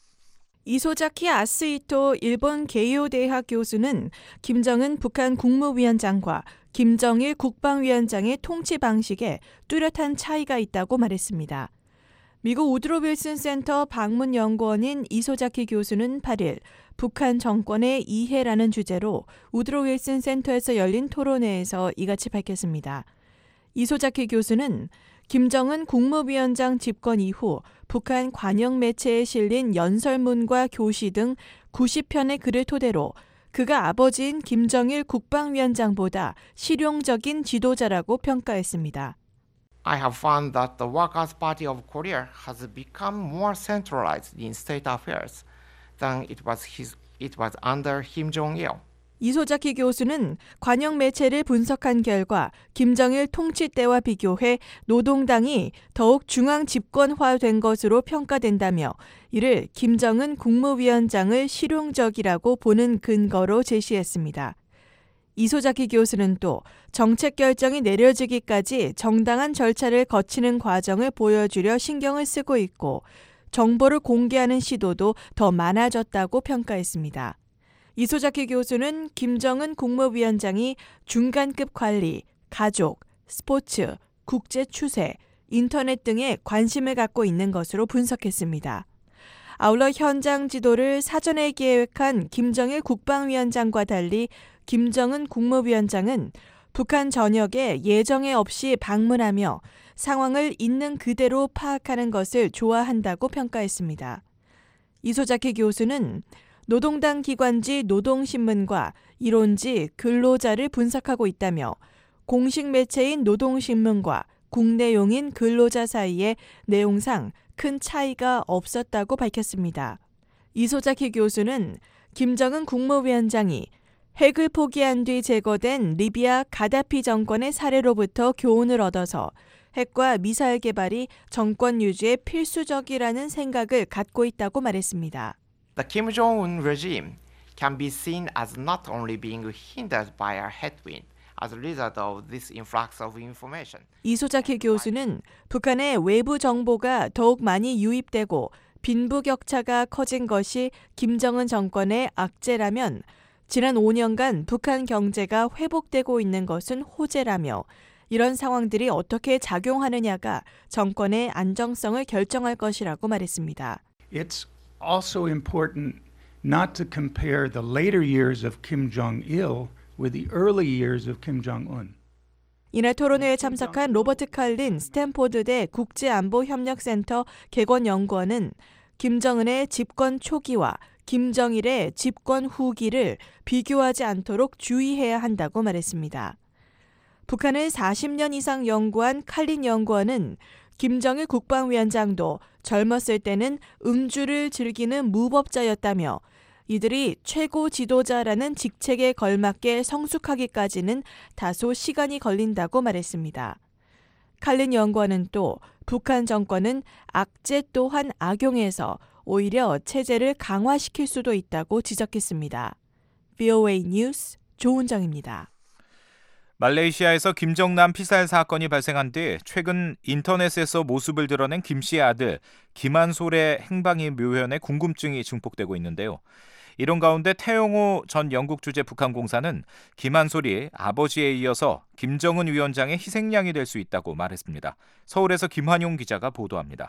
S2: 이소자키 아스히토 일본 게이오 대학 교수는 김정은 북한 국무위원장과 김정일 국방위원장의 통치 방식에 뚜렷한 차이가 있다고 말했습니다. 미국 우드로 윌슨 센터 방문 연구원인 이소자키 교수는 8일 북한 정권의 이해라는 주제로 우드로 윌슨 센터에서 열린 토론회에서 이같이 밝혔습니다. 이소자키 교수는 김정은 국무위원장 집권 이후 북한 관영 매체에 실린 연설문과 교시 등 90편의 글을 토대로 그가 아버지인 김정일 국방위원장보다 실용적인 지도자라고 평가했습니다.
S17: I have found that the Workers' Party of Korea has become more centralized in state affairs than it was under Kim Jong-il.
S2: 이소자키 교수는 관영 매체를 분석한 결과 김정일 통치 때와 비교해 노동당이 더욱 중앙 집권화된 것으로 평가된다며 이를 김정은 국무위원장을 실용적이라고 보는 근거로 제시했습니다. 이소자키 교수는 또 정책 결정이 내려지기까지 정당한 절차를 거치는 과정을 보여주려 신경을 쓰고 있고 정보를 공개하는 시도도 더 많아졌다고 평가했습니다. 이소자키 교수는 김정은 국무위원장이 중간급 관리, 가족, 스포츠, 국제 추세, 인터넷 등에 관심을 갖고 있는 것으로 분석했습니다. 아울러 현장 지도를 사전에 계획한 김정일 국방위원장과 달리 김정은 국무위원장은 북한 전역에 예정에 없이 방문하며 상황을 있는 그대로 파악하는 것을 좋아한다고 평가했습니다. 이소자키 교수는 노동당 기관지 노동신문과 이론지 근로자를 분석하고 있다며 공식 매체인 노동신문과 국내용인 근로자 사이에 내용상 큰 차이가 없었다고 밝혔습니다. 이소자키 교수는 김정은 국무위원장이 핵을 포기한 뒤 제거된 리비아 가다피 정권의 사례로부터 교훈을 얻어서 핵과 미사일 개발이 정권 유지에 필수적이라는 생각을 갖고 있다고 말했습니다.
S17: The Kim Jong-un regime can be seen as not only being hindered by a headwind as a result of this influx of information.
S2: 이소자키 교수는 북한의 외부 정보가 더욱 많이 유입되고 빈부격차가 커진 것이 김정은 정권의 악재라면 지난 5년간 북한 경제가 회복되고 있는 것은 호재라며 이런 상황들이 어떻게 작용하느냐가 정권의 안정성을 결정할 것이라고 말했습니다.
S18: It's also important not to compare the later years of Kim Jong-il with the early years of Kim Jong-un.
S2: 이날 토론회에 참석한 로버트 칼린 스탠포드대 국제안보협력센터 개건연구원은 김정은의 집권 초기와 김정일의 집권 후기를 비교하지 않도록 주의해야 한다고 말했습니다. 북한을 40년 이상 연구한 칼린 연구원은 김정일 국방위원장도 젊었을 때는 음주를 즐기는 무법자였다며 이들이 최고 지도자라는 직책에 걸맞게 성숙하기까지는 다소 시간이 걸린다고 말했습니다. 칼린 연구원은 또 북한 정권은 악재 또한 악용해서 오히려 체제를 강화시킬 수도 있다고 지적했습니다. VOA 뉴스 조은정입니다.
S3: 말레이시아에서 김정남 피살 사건이 발생한 뒤 최근 인터넷에서 모습을 드러낸 김 씨의 아들 김한솔의 행방이 묘연해 궁금증이 증폭되고 있는데요. 이런 가운데 태영호 전 영국 주재 북한공사는 김한솔이 아버지에 이어서 김정은 위원장의 희생양이 될 수 있다고 말했습니다. 서울에서 김환용 기자가 보도합니다.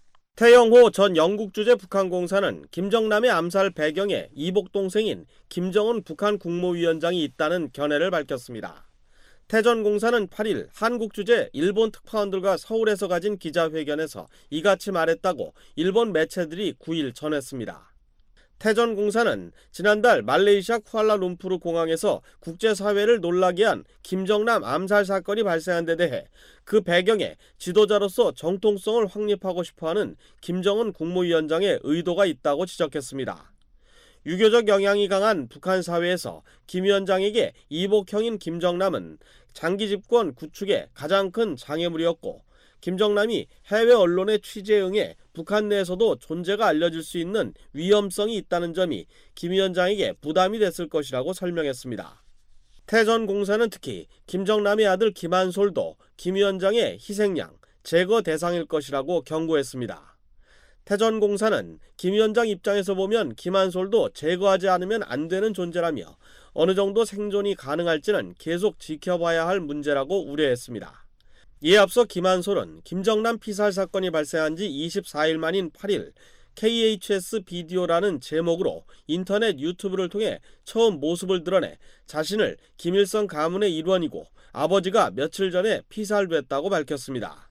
S19: 태영호 전 영국 주재 북한공사는 김정남의 암살 배경에 이복 동생인 김정은 북한 국무위원장이 있다는 견해를 밝혔습니다. 태 전 공사는 8일 한국 주재 일본 특파원들과 서울에서 가진 기자회견에서 이같이 말했다고 일본 매체들이 9일 전했습니다. 태 전 공사는 지난달 말레이시아 쿠알라룸푸르 공항에서 국제사회를 놀라게 한 김정남 암살 사건이 발생한 데 대해 그 배경에 지도자로서 정통성을 확립하고 싶어하는 김정은 국무위원장의 의도가 있다고 지적했습니다. 유교적 영향이 강한 북한 사회에서 김 위원장에게 이복형인 김정남은 장기 집권 구축의 가장 큰 장애물이었고 김정남이 해외 언론의 취재에 응해 북한 내에서도 존재가 알려질 수 있는 위험성이 있다는 점이 김 위원장에게 부담이 됐을 것이라고 설명했습니다. 태 전 공사는 특히 김정남의 아들 김한솔도 김 위원장의 희생양, 제거 대상일 것이라고 경고했습니다. 태 전 공사는 김 위원장 입장에서 보면 김한솔도 제거하지 않으면 안 되는 존재라며 어느 정도 생존이 가능할지는 계속 지켜봐야 할 문제라고 우려했습니다. 이에 앞서 김한솔은 김정남 피살 사건이 발생한 지 24일 만인 8일 KHS 비디오라는 제목으로 인터넷 유튜브를 통해 처음 모습을 드러내 자신을 김일성 가문의 일원이고 아버지가 며칠 전에 피살됐다고 밝혔습니다.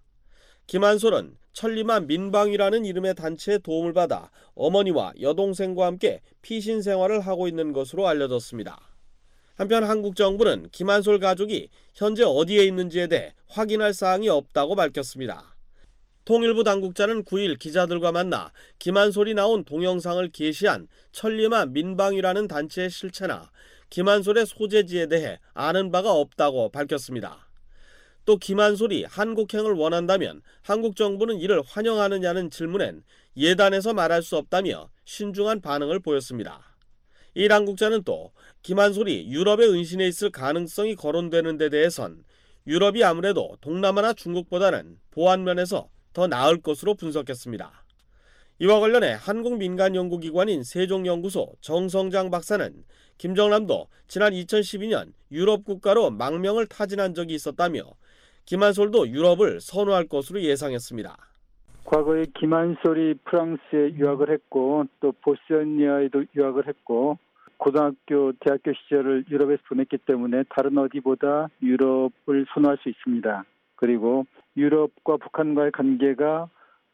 S19: 김한솔은 천리만 민방위라는 이름의 단체의 도움을 받아 어머니와 여동생과 함께 피신 생활을 하고 있는 것으로 알려졌습니다. 한편 한국 정부는 김한솔 가족이 현재 어디에 있는지에 대해 확인할 사항이 없다고 밝혔습니다. 통일부 당국자는 9일 기자들과 만나 김한솔이 나온 동영상을 게시한 천리만 민방위라는 단체의 실체나 김한솔의 소재지에 대해 아는 바가 없다고 밝혔습니다. 또 김한솔이 한국행을 원한다면 한국 정부는 이를 환영하느냐는 질문엔 예단해서 말할 수 없다며 신중한 반응을 보였습니다. 이 당국자는 또 김한솔이 유럽에 은신해 있을 가능성이 거론되는 데 대해선 유럽이 아무래도 동남아나 중국보다는 보안 면에서 더 나을 것으로 분석했습니다. 이와 관련해 한국 민간연구기관인 세종연구소 정성장 박사는 김정남도 지난 2012년 유럽 국가로 망명을 타진한 적이 있었다며 김한솔도 유럽을 선호할 것으로 예상했습니다.
S20: 과거에 김한솔이 프랑스에 유학을 했고 또 보스니아에도 유학을 했고 고등학교, 대학교 시절을 유럽에서 보냈기 때문에 다른 어디보다 유럽을 선호할 수 있습니다. 그리고 유럽과 북한과의 관계가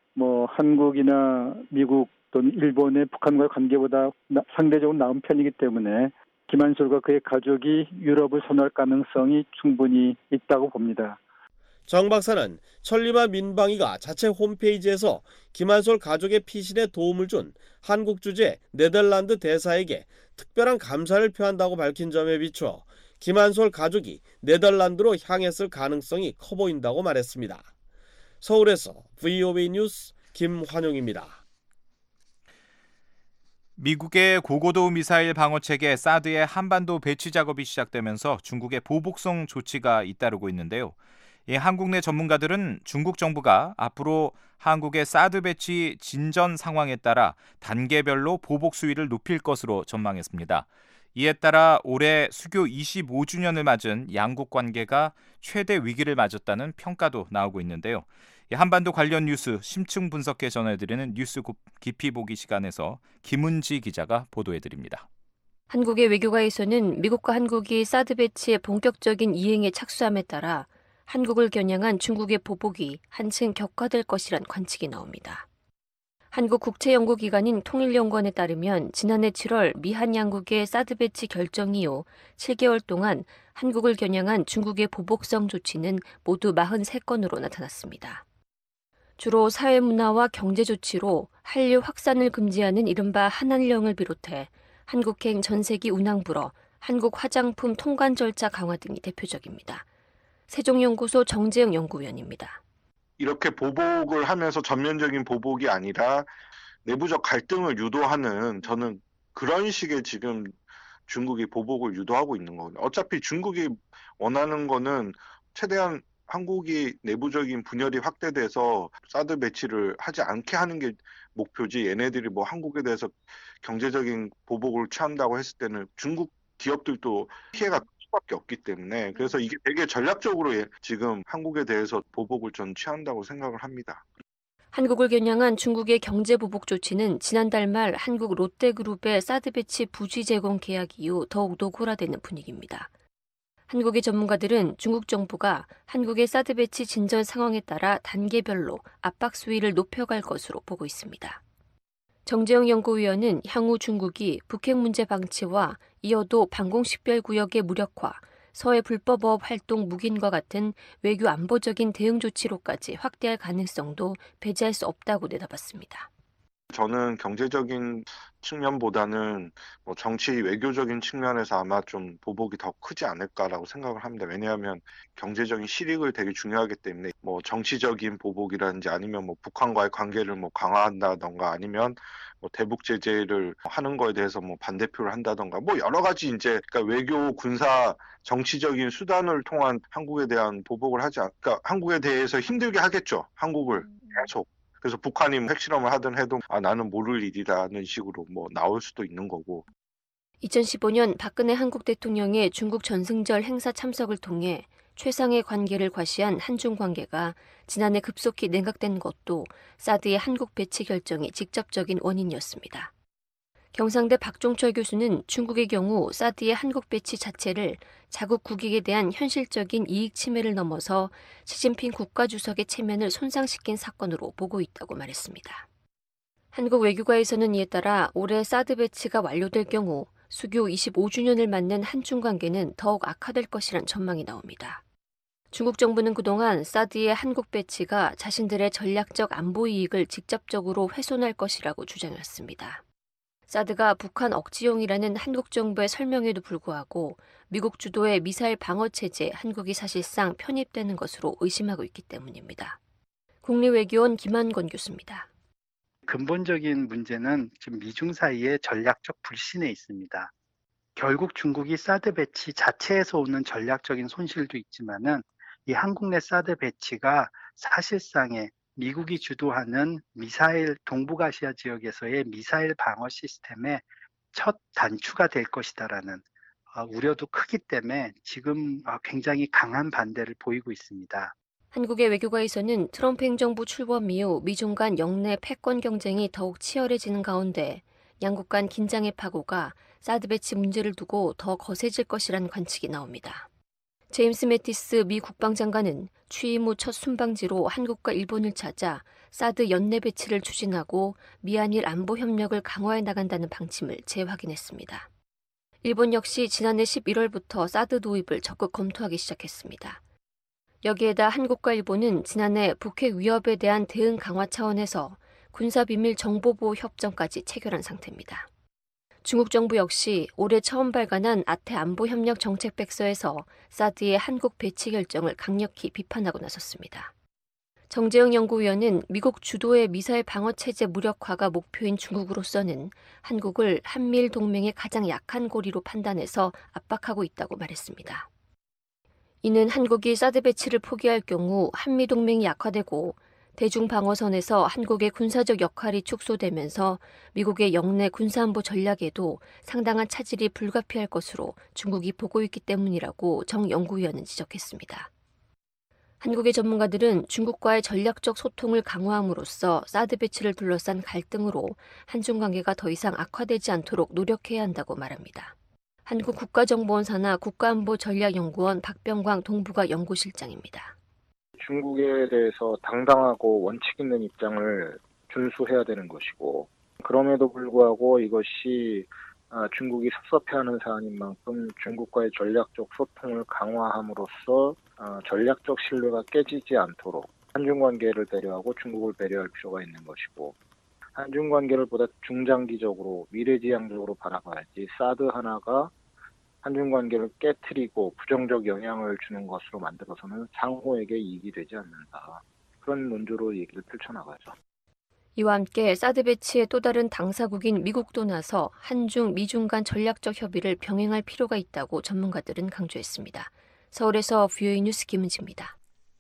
S20: 한국이나 미국 또는 일본의 북한과의 관계보다 상대적으로 나은 편이기 때문에 김한솔과 그의 가족이 유럽을 선호할 가능성이 충분히 있다고 봅니다.
S19: 정 박사는 천리만 민방위가 자체 홈페이지에서 김한솔 가족의 피신에 도움을 준 한국 주재 네덜란드 대사에게 특별한 감사를 표한다고 밝힌 점에 비추어 김한솔 가족이 네덜란드로 향했을 가능성이 커 보인다고 말했습니다. 서울에서 VOA 뉴스 김환용입니다.
S3: 미국의 고고도 미사일 방어체계 사드의 한반도 배치 작업이 시작되면서 중국의 보복성 조치가 잇따르고 있는데요. 한국 내 전문가들은 중국 정부가 앞으로 한국의 사드 배치 진전 상황에 따라 단계별로 보복 수위를 높일 것으로 전망했습니다. 이에 따라 올해 수교 25주년을 맞은 양국 관계가 최대 위기를 맞았다는 평가도 나오고 있는데요. 한반도 관련 뉴스 심층 분석해 전해드리는 뉴스 깊이 보기 시간에서 김은지 기자가 보도해드립니다.
S21: 한국의 외교가에서는 미국과 한국이 사드 배치의 본격적인 이행에 착수함에 따라 한국을 겨냥한 중국의 보복이 한층 격화될 것이란 관측이 나옵니다. 한국 국제연구기관인 통일연구원에 따르면 지난해 7월 미한 양국의 사드 배치 결정 이후 7개월 동안 한국을 겨냥한 중국의 보복성 조치는 모두 43건으로 나타났습니다. 주로 사회문화와 경제 조치로 한류 확산을 금지하는 이른바 한한령을 비롯해 한국행 전세기 운항 불허, 한국 화장품 통관 절차 강화 등이 대표적입니다. 세종연구소 정재영 연구위원입니다.
S22: 이렇게 보복을 하면서 전면적인 보복이 아니라 내부적 갈등을 유도하는 저는 그런 식의 지금 중국이 보복을 유도하고 있는 거거든요. 어차피 중국이 원하는 거는 최대한 한국이 내부적인 분열이 확대돼서 사드 배치를 하지 않게 하는 게 목표지 얘네들이 뭐 한국에 대해서 경제적인 보복을 취한다고 했을 때는 중국 기업들도 피해가 클 수밖에 없기 때문에 그래서 이게 되게 전략적으로 지금 한국에 대해서 보복을 전 취한다고 생각을 합니다.
S21: 한국을 겨냥한 중국의 경제 보복 조치는 지난달 말 한국 롯데그룹의 사드 배치 부지 제공 계약 이후 더욱 노골화되는 분위기입니다. 한국의 전문가들은 중국 정부가 한국의 사드 배치 진전 상황에 따라 단계별로 압박 수위를 높여갈 것으로 보고 있습니다. 정재영 연구위원은 향후 중국이 북핵 문제 방치와 이어도 방공식별구역의 무력화, 서해 불법어업 활동 묵인과 같은 외교 안보적인 대응 조치로까지 확대할 가능성도 배제할 수 없다고 내다봤습니다.
S22: 저는 경제적인 측면보다는 뭐 정치 외교적인 측면에서 아마 좀 보복이 더 크지 않을까라고 생각을 합니다. 왜냐하면 경제적인 실익을 되게 중요하기 때문에 뭐 정치적인 보복이라든지 아니면 뭐 북한과의 관계를 뭐 강화한다던가 아니면 뭐 대북 제재를 하는 거에 대해서 뭐 반대표를 한다던가 뭐 여러 가지 이제 그러니까 외교 군사 정치적인 수단을 통한 한국에 대한 보복을 그러니까 한국에 대해서 힘들게 하겠죠. 한국을 계속. 그래서 북한이 핵실험을 하든 해도 나는 모를 일이라는 식으로 뭐 나올 수도 있는 거고.
S21: 2015년 박근혜 한국 대통령의 중국 전승절 행사 참석을 통해 최상의 관계를 과시한 한중 관계가 지난해 급속히 냉각된 것도 사드의 한국 배치 결정이 직접적인 원인이었습니다. 경상대 박종철 교수는 중국의 경우 사드의 한국 배치 자체를 자국 국익에 대한 현실적인 이익 침해를 넘어서 시진핑 국가주석의 체면을 손상시킨 사건으로 보고 있다고 말했습니다. 한국 외교가에서는 이에 따라 올해 사드 배치가 완료될 경우 수교 25주년을 맞는 한중 관계는 더욱 악화될 것이란 전망이 나옵니다. 중국 정부는 그동안 사드의 한국 배치가 자신들의 전략적 안보 이익을 직접적으로 훼손할 것이라고 주장했습니다. 사드가 북한 억지용이라는 한국 정부의 설명에도 불구하고 미국 주도의 미사일 방어 체제에 한국이 사실상 편입되는 것으로 의심하고 있기 때문입니다. 국립외교원 김한권 교수입니다.
S23: 근본적인 문제는 지금 미중 사이의 전략적 불신에 있습니다. 결국 중국이 사드 배치 자체에서 오는 전략적인 손실도 있지만은 이 한국 내 사드 배치가 사실상의 미국이 주도하는 미사일 동북아시아 지역에서의 미사일 방어 시스템의 첫 단추가 될 것이다라는 우려도 크기 때문에 지금 굉장히 강한 반대를 보이고 있습니다.
S21: 한국의 외교가에서는 트럼프 행정부 출범 이후 미중 간 영내 패권 경쟁이 더욱 치열해지는 가운데 양국 간 긴장의 파고가 사드 배치 문제를 두고 더 거세질 것이라는 관측이 나옵니다. 제임스 매티스 미 국방장관은 취임 후 첫 순방지로 한국과 일본을 찾아 사드 연내 배치를 추진하고 미한일 안보 협력을 강화해 나간다는 방침을 재확인했습니다. 일본 역시 지난해 11월부터 사드 도입을 적극 검토하기 시작했습니다. 여기에다 한국과 일본은 지난해 북핵 위협에 대한 대응 강화 차원에서 군사비밀 정보보호 협정까지 체결한 상태입니다. 중국 정부 역시 올해 처음 발간한 아태 안보협력 정책백서에서 사드의 한국 배치 결정을 강력히 비판하고 나섰습니다. 정재영 연구위원은 미국 주도의 미사일 방어체제 무력화가 목표인 중국으로서는 한국을 한미일 동맹의 가장 약한 고리로 판단해서 압박하고 있다고 말했습니다. 이는 한국이 사드 배치를 포기할 경우 한미동맹이 약화되고 대중방어선에서 한국의 군사적 역할이 축소되면서 미국의 영내 군사안보 전략에도 상당한 차질이 불가피할 것으로 중국이 보고 있기 때문이라고 정 연구위원은 지적했습니다. 한국의 전문가들은 중국과의 전략적 소통을 강화함으로써 사드 배치를 둘러싼 갈등으로 한중 관계가 더 이상 악화되지 않도록 노력해야 한다고 말합니다. 한국 국가정보원사나 국가안보전략연구원 박병광 동북아 연구실장입니다.
S5: 중국에 대해서 당당하고 원칙 있는 입장을 준수해야 되는 것이고, 그럼에도 불구하고 이것이 중국이 섭섭해하는 사안인 만큼 중국과의 전략적 소통을 강화함으로써 전략적 신뢰가 깨지지 않도록 한중 관계를 배려하고 중국을 배려할 필요가 있는 것이고, 한중 관계를 보다 중장기적으로 미래지향적으로 바라봐야지 사드 하나가 한중 관계를 깨트리고 부정적 영향을 주는 것으로 만들어서는 상호에게 이익이 되지 않는다. 그런 논조로 얘기를 펼쳐나가죠.
S21: 이와 함께 사드 배치의 또 다른 당사국인 미국도 나서 한중, 미중 간 전략적 협의를 병행할 필요가 있다고 전문가들은 강조했습니다. 서울에서 VOA 뉴스 김은지입니다.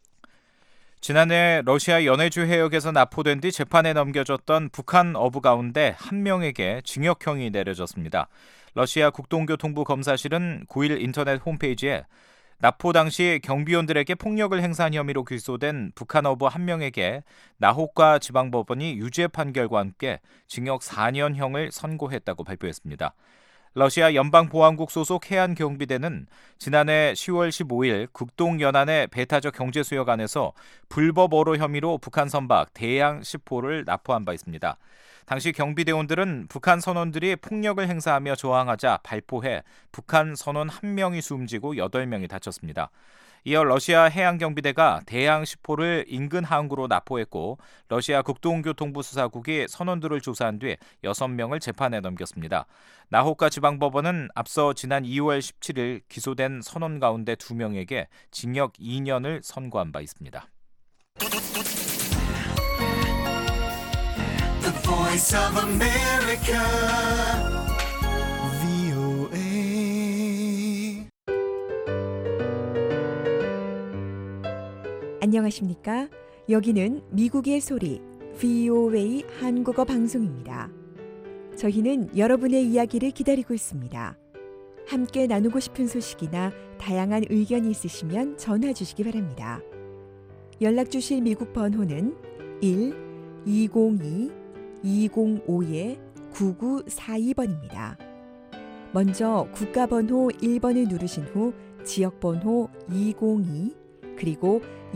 S3: 지난해 러시아 연해주 해역에서 납포된 뒤 재판에 넘겨졌던 북한 어부 가운데 한 명에게 징역형이 내려졌습니다. 러시아 국동교통부 검사실은 9일 인터넷 홈페이지에 납포 당시 경비원들에게 폭력을 행사한 혐의로 기소된 북한 어부 한 명에게 나호카 지방법원이 유죄 판결과 함께 징역 4년형을 선고했다고 발표했습니다. 러시아 연방보안국 소속 해안경비대는 지난해 10월 15일 극동 연안의 배타적 경제수역 안에서 불법 어로 혐의로 북한 선박 대양 10호를 납포한 바 있습니다. 당시 경비대원들은 북한 선원들이 폭력을 행사하며 저항하자 발포해 북한 선원 1명이 숨지고 8명이 다쳤습니다. 이어 러시아 해양경비대가 대양 10호를 인근 항구로 납포했고 러시아 국동교통부 수사국이 선원들을 조사한 뒤 6명을 재판에 넘겼습니다. 나호카 지방법원은 앞서 지난 2월 17일 기소된 선원 가운데 2명에게 징역 2년을 선고한 바 있습니다.
S6: The Voice of America, VOA.
S7: 안녕하십니까? 여기는 미국의 소리 VOA 한국어 방송입니다. 저희는 여러분의 이야기를 기다리고 있습니다. 함께 나누고 싶은 소식이나 다양한 의견이 있으시면 전화 주시기 바랍니다. 연락 주실 미국 번호는 1-202-205-9942번입니다. 먼저 국가번호 1번을 누르신 후 지역번호 202 그리고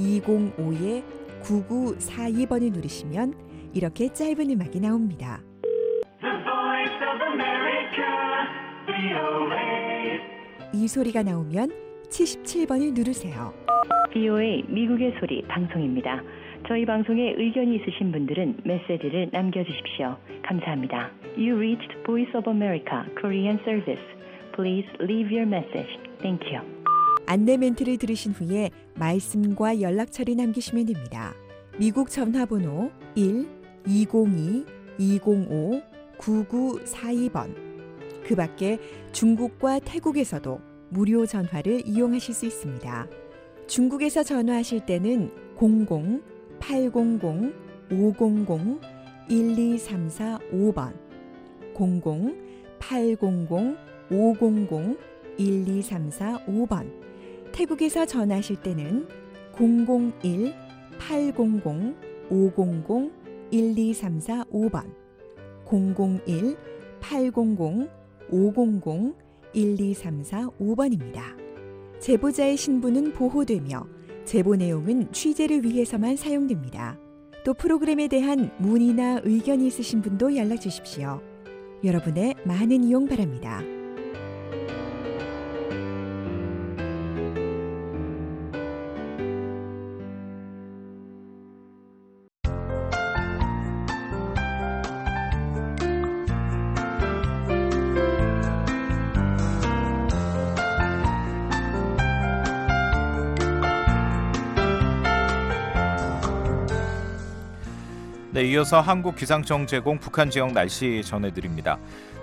S7: 205-9942번을 누르시면 이렇게 짧은 음악이 나옵니다. 이 소리가 나오면 77번을 누르세요.
S24: VOA 미국의 소리 방송입니다. 저희 방송에 의견이 있으신 분들은 메시지를 남겨주십시오. 감사합니다. You reached Voice of America Korean Service. Please leave your message. Thank you.
S7: 안내 멘트를 들으신 후에 말씀과 연락처를 남기시면 됩니다. 미국 전화번호 1-202-205-9942번. 그 밖에 중국과 태국에서도 무료 전화를 이용하실 수 있습니다. 중국에서 전화하실 때는 00-800-500-12345번 00-800-500-12345번 태국에서 전화하실 때는 001-800-500-12345번 001-800-500-12345번입니다. 제보자의 신분은 보호되며 제보 내용은 취재를 위해서만 사용됩니다. 또 프로그램에 대한 문의나 의견이 있으신 분도 연락 주십시오. 여러분의 많은 이용 바랍니다.
S3: 네, 이어서 한국기상청 제공 북한 지역 날씨 전해드립니다.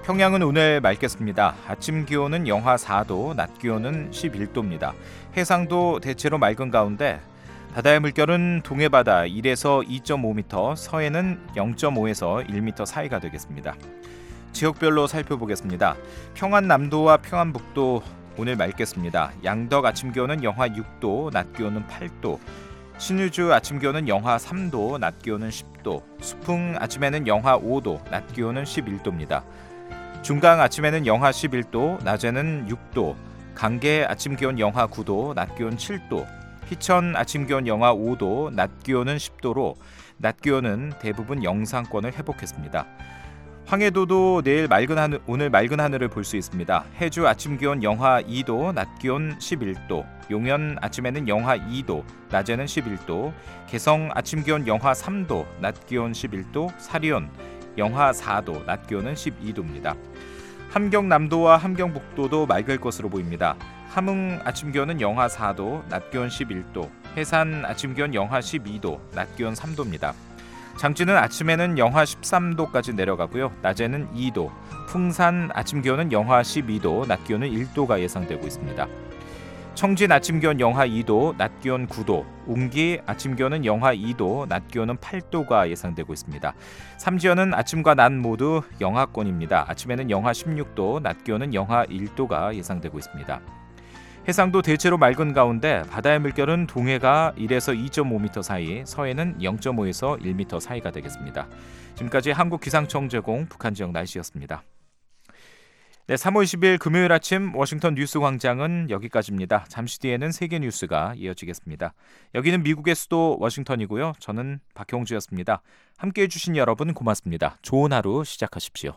S3: 평양은 오늘 맑겠습니다. 아침 기온은 영하 4도, 낮 기온은 11도입니다. 해상도 대체로 맑은 가운데 바다의 물결은 동해바다 1에서 2.5m, 서해는 0.5에서 1m 사이가 되겠습니다. 지역별로 살펴보겠습니다. 평안남도와 평안북도 오늘 맑겠습니다. 양덕 아침 기온은 영하 6도, 낮 기온은 8도. 신의주 아침 기온은 영하 3도, 낮 기온은 10도. 수풍 아침에는 영하 5도, 낮 기온은 11도입니다. 중강 아침에는 영하 11도, 낮에는 6도. 강계 아침 기온 영하 9도, 낮 기온 7도. 희천 아침 기온 영하 5도, 낮 기온은 10도로 낮 기온은 대부분 영상권을 회복했습니다. 황해도도 오늘 맑은 하늘을 볼 수 있습니다. 해주 아침 기온 영하 2도, 낮 기온 11도. 용현 아침에는 영하 2도, 낮에는 11도. 개성 아침 기온 영하 3도, 낮 기온 11도. 사리온 영하 4도, 낮 기온은 12도입니다. 함경남도와 함경북도도 맑을 것으로 보입니다. 함흥 아침 기온은 영하 4도, 낮 기온 11도. 해산 아침 기온 영하 12도, 낮 기온 3도입니다. 장진은 아침에는 영하 13도까지 내려가고요. 낮에는 2도. 풍산 아침 기온은 영하 12도, 낮 기온은 1도가 예상되고 있습니다. 청진 아침 기온 영하 2도, 낮 기온 9도. 웅기 아침 기온은 영하 2도, 낮 기온은 8도가 예상되고 있습니다. 삼지연은 아침과 낮 모두 영하권입니다. 아침에는 영하 16도, 낮 기온은 영하 1도가 예상되고 있습니다. 해상도 대체로 맑은 가운데 바다의 물결은 동해가 1에서 2.5m 사이, 서해는 0.5에서 1m 사이가 되겠습니다. 지금까지 한국기상청 제공 북한 지역 날씨였습니다. 네, 3월 20일 금요일 아침 워싱턴 뉴스 광장은 여기까지입니다. 잠시 뒤에는 세계 뉴스가 이어지겠습니다. 여기는 미국의 수도 워싱턴이고요. 저는 박형주였습니다. 함께해 주신 여러분 고맙습니다. 좋은 하루 시작하십시오.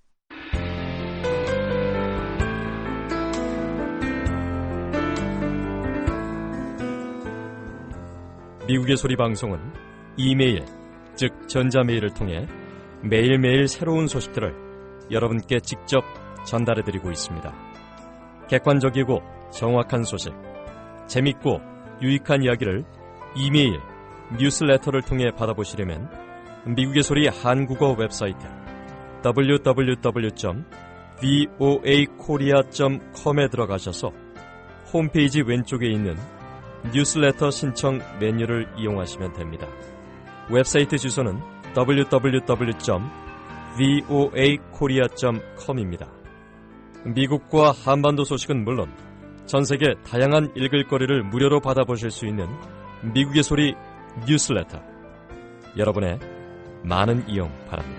S15: 미국의 소리 방송은 이메일, 즉 전자메일을 통해 매일매일 새로운 소식들을 여러분께 직접 전달해드리고 있습니다. 객관적이고 정확한 소식, 재밌고 유익한 이야기를 이메일, 뉴스레터를 통해 받아보시려면 미국의 소리 한국어 웹사이트 www.voakorea.com에 들어가셔서 홈페이지 왼쪽에 있는 뉴스레터 신청 메뉴를 이용하시면 됩니다. 웹사이트 주소는 www.voakorea.com입니다. 미국과 한반도 소식은 물론 전 세계 다양한 읽을거리를 무료로 받아보실 수 있는 미국의 소리 뉴스레터. 여러분의 많은 이용 바랍니다.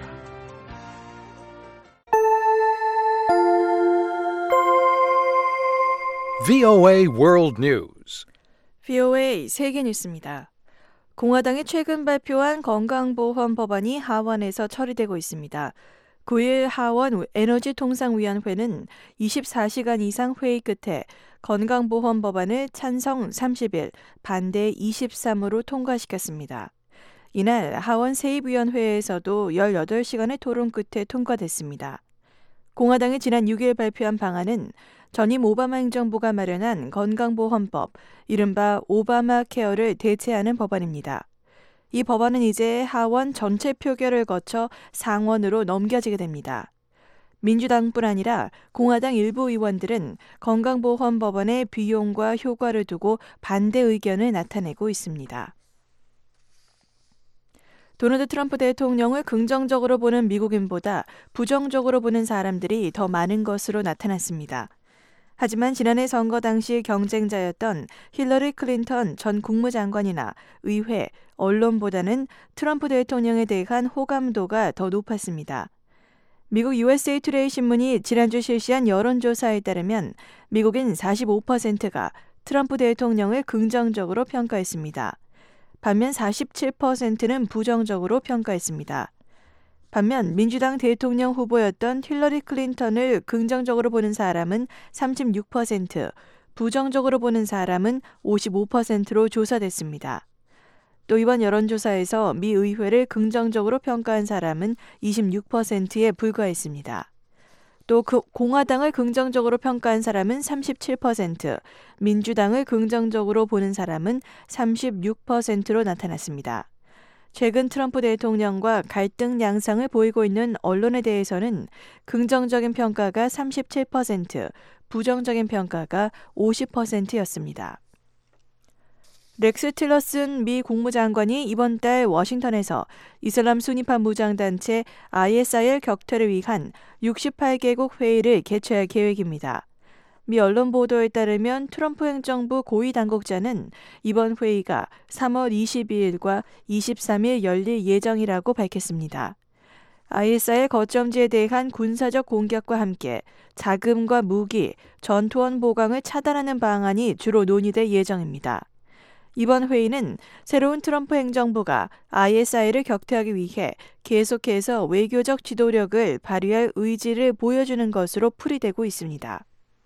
S4: VOA World News.
S2: VOA 세계 뉴스입니다. 공화당이 최근 발표한 건강보험 법안이 하원에서 처리되고 있습니다. 9일 하원 에너지통상위원회는 24시간 이상 회의 끝에 건강보험 법안을 찬성 30일, 반대 23으로 통과시켰습니다. 이날 하원 세입위원회에서도 18시간의 토론 끝에 통과됐습니다. 공화당이 지난 6일 발표한 방안은 전임 오바마 행정부가 마련한 건강보험법, 이른바 오바마 케어를 대체하는 법안입니다. 이 법안은 이제 하원 전체 표결을 거쳐 상원으로 넘겨지게 됩니다. 민주당뿐 아니라 공화당 일부 의원들은 건강보험 법안의 비용과 효과를 두고 반대 의견을 나타내고 있습니다. 도널드 트럼프 대통령을 긍정적으로 보는 미국인보다 부정적으로 보는 사람들이 더 많은 것으로 나타났습니다. 하지만 지난해 선거 당시 경쟁자였던 힐러리 클린턴 전 국무장관이나 의회, 언론보다는 트럼프 대통령에 대한 호감도가 더 높았습니다. 미국 USA 투데이 신문이 지난주 실시한 여론조사에 따르면 미국인 45%가 트럼프 대통령을 긍정적으로 평가했습니다. 반면 47%는 부정적으로 평가했습니다. 반면 민주당 대통령 후보였던 힐러리 클린턴을 긍정적으로 보는 사람은 36%, 부정적으로 보는 사람은 55%로 조사됐습니다. 또 이번 여론조사에서 미 의회를 긍정적으로 평가한 사람은 26%에 불과했습니다. 또 공화당을 긍정적으로 평가한 사람은 37%, 민주당을 긍정적으로 보는 사람은 36%로 나타났습니다. 최근 트럼프 대통령과 갈등 양상을 보이고 있는 언론에 대해서는 긍정적인 평가가 37%, 부정적인 평가가 50%였습니다. 렉스 틸러슨 미 국무장관이 이번 달 워싱턴에서 이슬람 순위파 무장단체 ISIL 격퇴를 위한 68개국 회의를 개최할 계획입니다. 미 언론 보도에 따르면 트럼프 행정부 고위 당국자는 이번 회의가 3월 22일과 23일 열릴 예정이라고 밝혔습니다. ISIL 거점지에 대한 군사적 공격과 함께 자금과 무기, 전투원 보강을 차단하는 방안이 주로 논의될 예정입니다. 이번 회의는 새로운 트럼프 행정부가 ISI를 격퇴하기 위해 계속해서 외교적 지도력을 발휘할 의지를 보여주는 것으로 풀이되고 있습니다.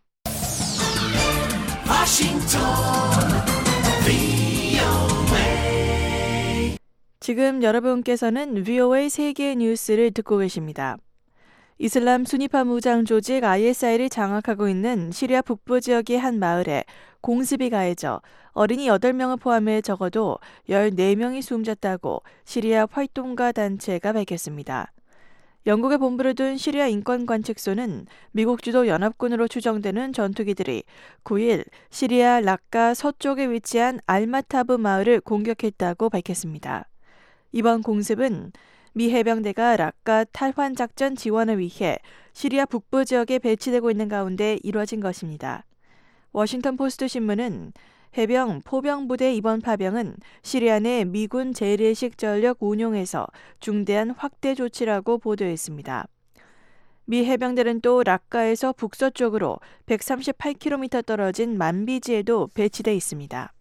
S2: 지금 여러분께서는 VOA 세계 뉴스를 듣고 계십니다. 이슬람 순위파 무장 조직 ISI를 장악하고 있는 시리아 북부 지역의 한 마을에 공습이 가해져 어린이 8명을 포함해 적어도 14명이 숨졌다고 시리아 활동가 단체가 밝혔습니다. 영국에 본부를 둔 시리아 인권관측소는 미국 주도 연합군으로 추정되는 전투기들이 9일 시리아 락카 서쪽에 위치한 알마타브 마을을 공격했다고 밝혔습니다. 이번 공습은 미 해병대가 락카 탈환 작전 지원을 위해 시리아 북부 지역에 배치되고 있는 가운데 이뤄진 것입니다. 워싱턴 포스트 신문은 해병 포병부대 이번 파병은 시리아 내 미군 재래식 전력 운용에서 중대한 확대 조치라고 보도했습니다. 미 해병대는 또 락카에서 북서쪽으로 138km 떨어진 만비지에도 배치돼 있습니다.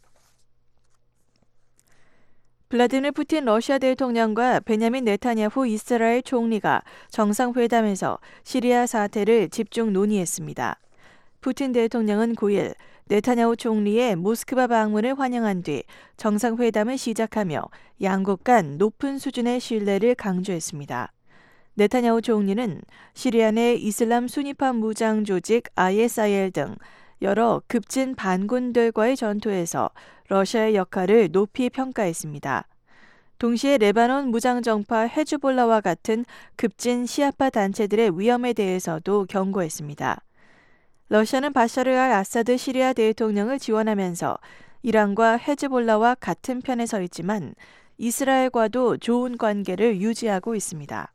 S2: 블라디미르 푸틴 러시아 대통령과 베냐민 네타냐후 이스라엘 총리가 정상회담에서 시리아 사태를 집중 논의했습니다. 푸틴 대통령은 9일 네타냐후 총리의 모스크바 방문을 환영한 뒤 정상회담을 시작하며 양국 간 높은 수준의 신뢰를 강조했습니다. 네타냐후 총리는 시리아 내 이슬람 순위파 무장 조직 ISIL 등 여러 급진 반군들과의 전투에서 러시아의 역할을 높이 평가했습니다. 동시에 레바논 무장정파 헤즈볼라와 같은 급진 시아파 단체들의 위험에 대해서도 경고했습니다. 러시아는 바샤르 알 아사드 시리아 대통령을 지원하면서 이란과 헤즈볼라와 같은 편에 서 있지만 이스라엘과도 좋은 관계를 유지하고 있습니다.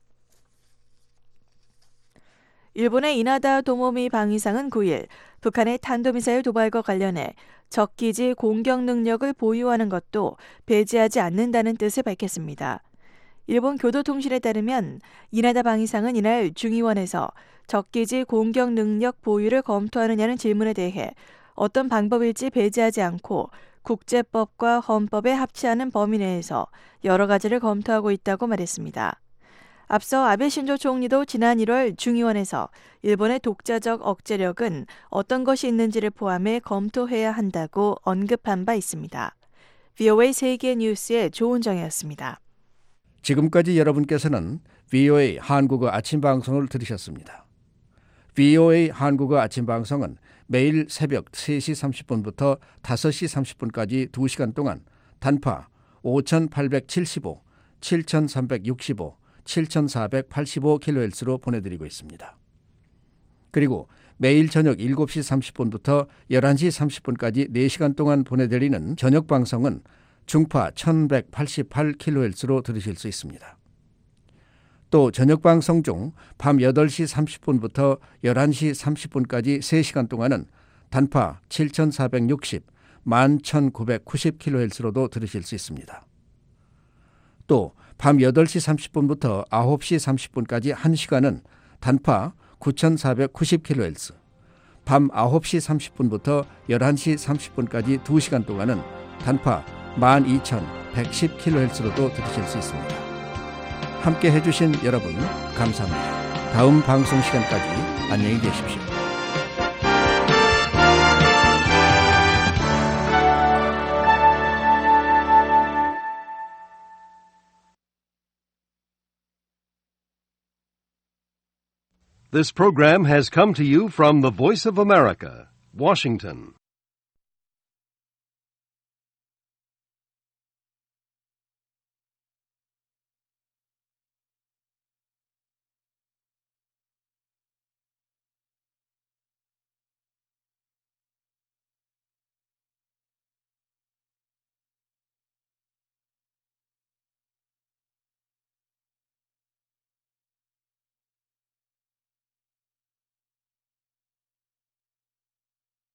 S2: 일본의 이나다 도모미 방위상은 9일 북한의 탄도미사일 도발과 관련해 적기지 공격 능력을 보유하는 것도 배제하지 않는다는 뜻을 밝혔습니다. 일본 교도통신에 따르면 이나다 방위상은 이날 중의원에서 적기지 공격 능력 보유를 검토하느냐는 질문에 대해 어떤 방법일지 배제하지 않고 국제법과 헌법에 합치하는 범위 내에서 여러 가지를 검토하고 있다고 말했습니다. 앞서 아베 신조 총리도 지난 1월 중의원에서 일본의 독자적 억제력은 어떤 것이 있는지를 포함해 검토해야 한다고 언급한 바 있습니다. VOA 세계 뉴스의 조은정이었습니다.
S4: 지금까지 여러분께서는 VOA 한국어 아침 방송을 들으셨습니다. VOA 한국어 아침 방송은 매일 새벽 3시 30분부터 5시 30분까지 2시간 동안 단파 5875, 7365, 7485kHz로 보내드리고 있습니다. 그리고 매일 저녁 7시 30분부터 11시 30분까지 4시간 동안 보내드리는 저녁 방송은 중파 1188kHz로 들으실 수 있습니다. 또 저녁 방송 중 밤 8시 30분부터 11시 30분까지 3시간 동안은 단파 7460, 11990kHz로도 들으실 수 있습니다. 또 밤 8시 30분부터 9시 30분까지 1시간은 단파 9490kHz, 밤 9시 30분부터 11시 30분까지 2시간 동안은 단파 12110kHz로도 들으실 수 있습니다. 함께 해주신 여러분 감사합니다. 다음 방송 시간까지 안녕히 계십시오.
S8: This program has come to you from the Voice of America, Washington.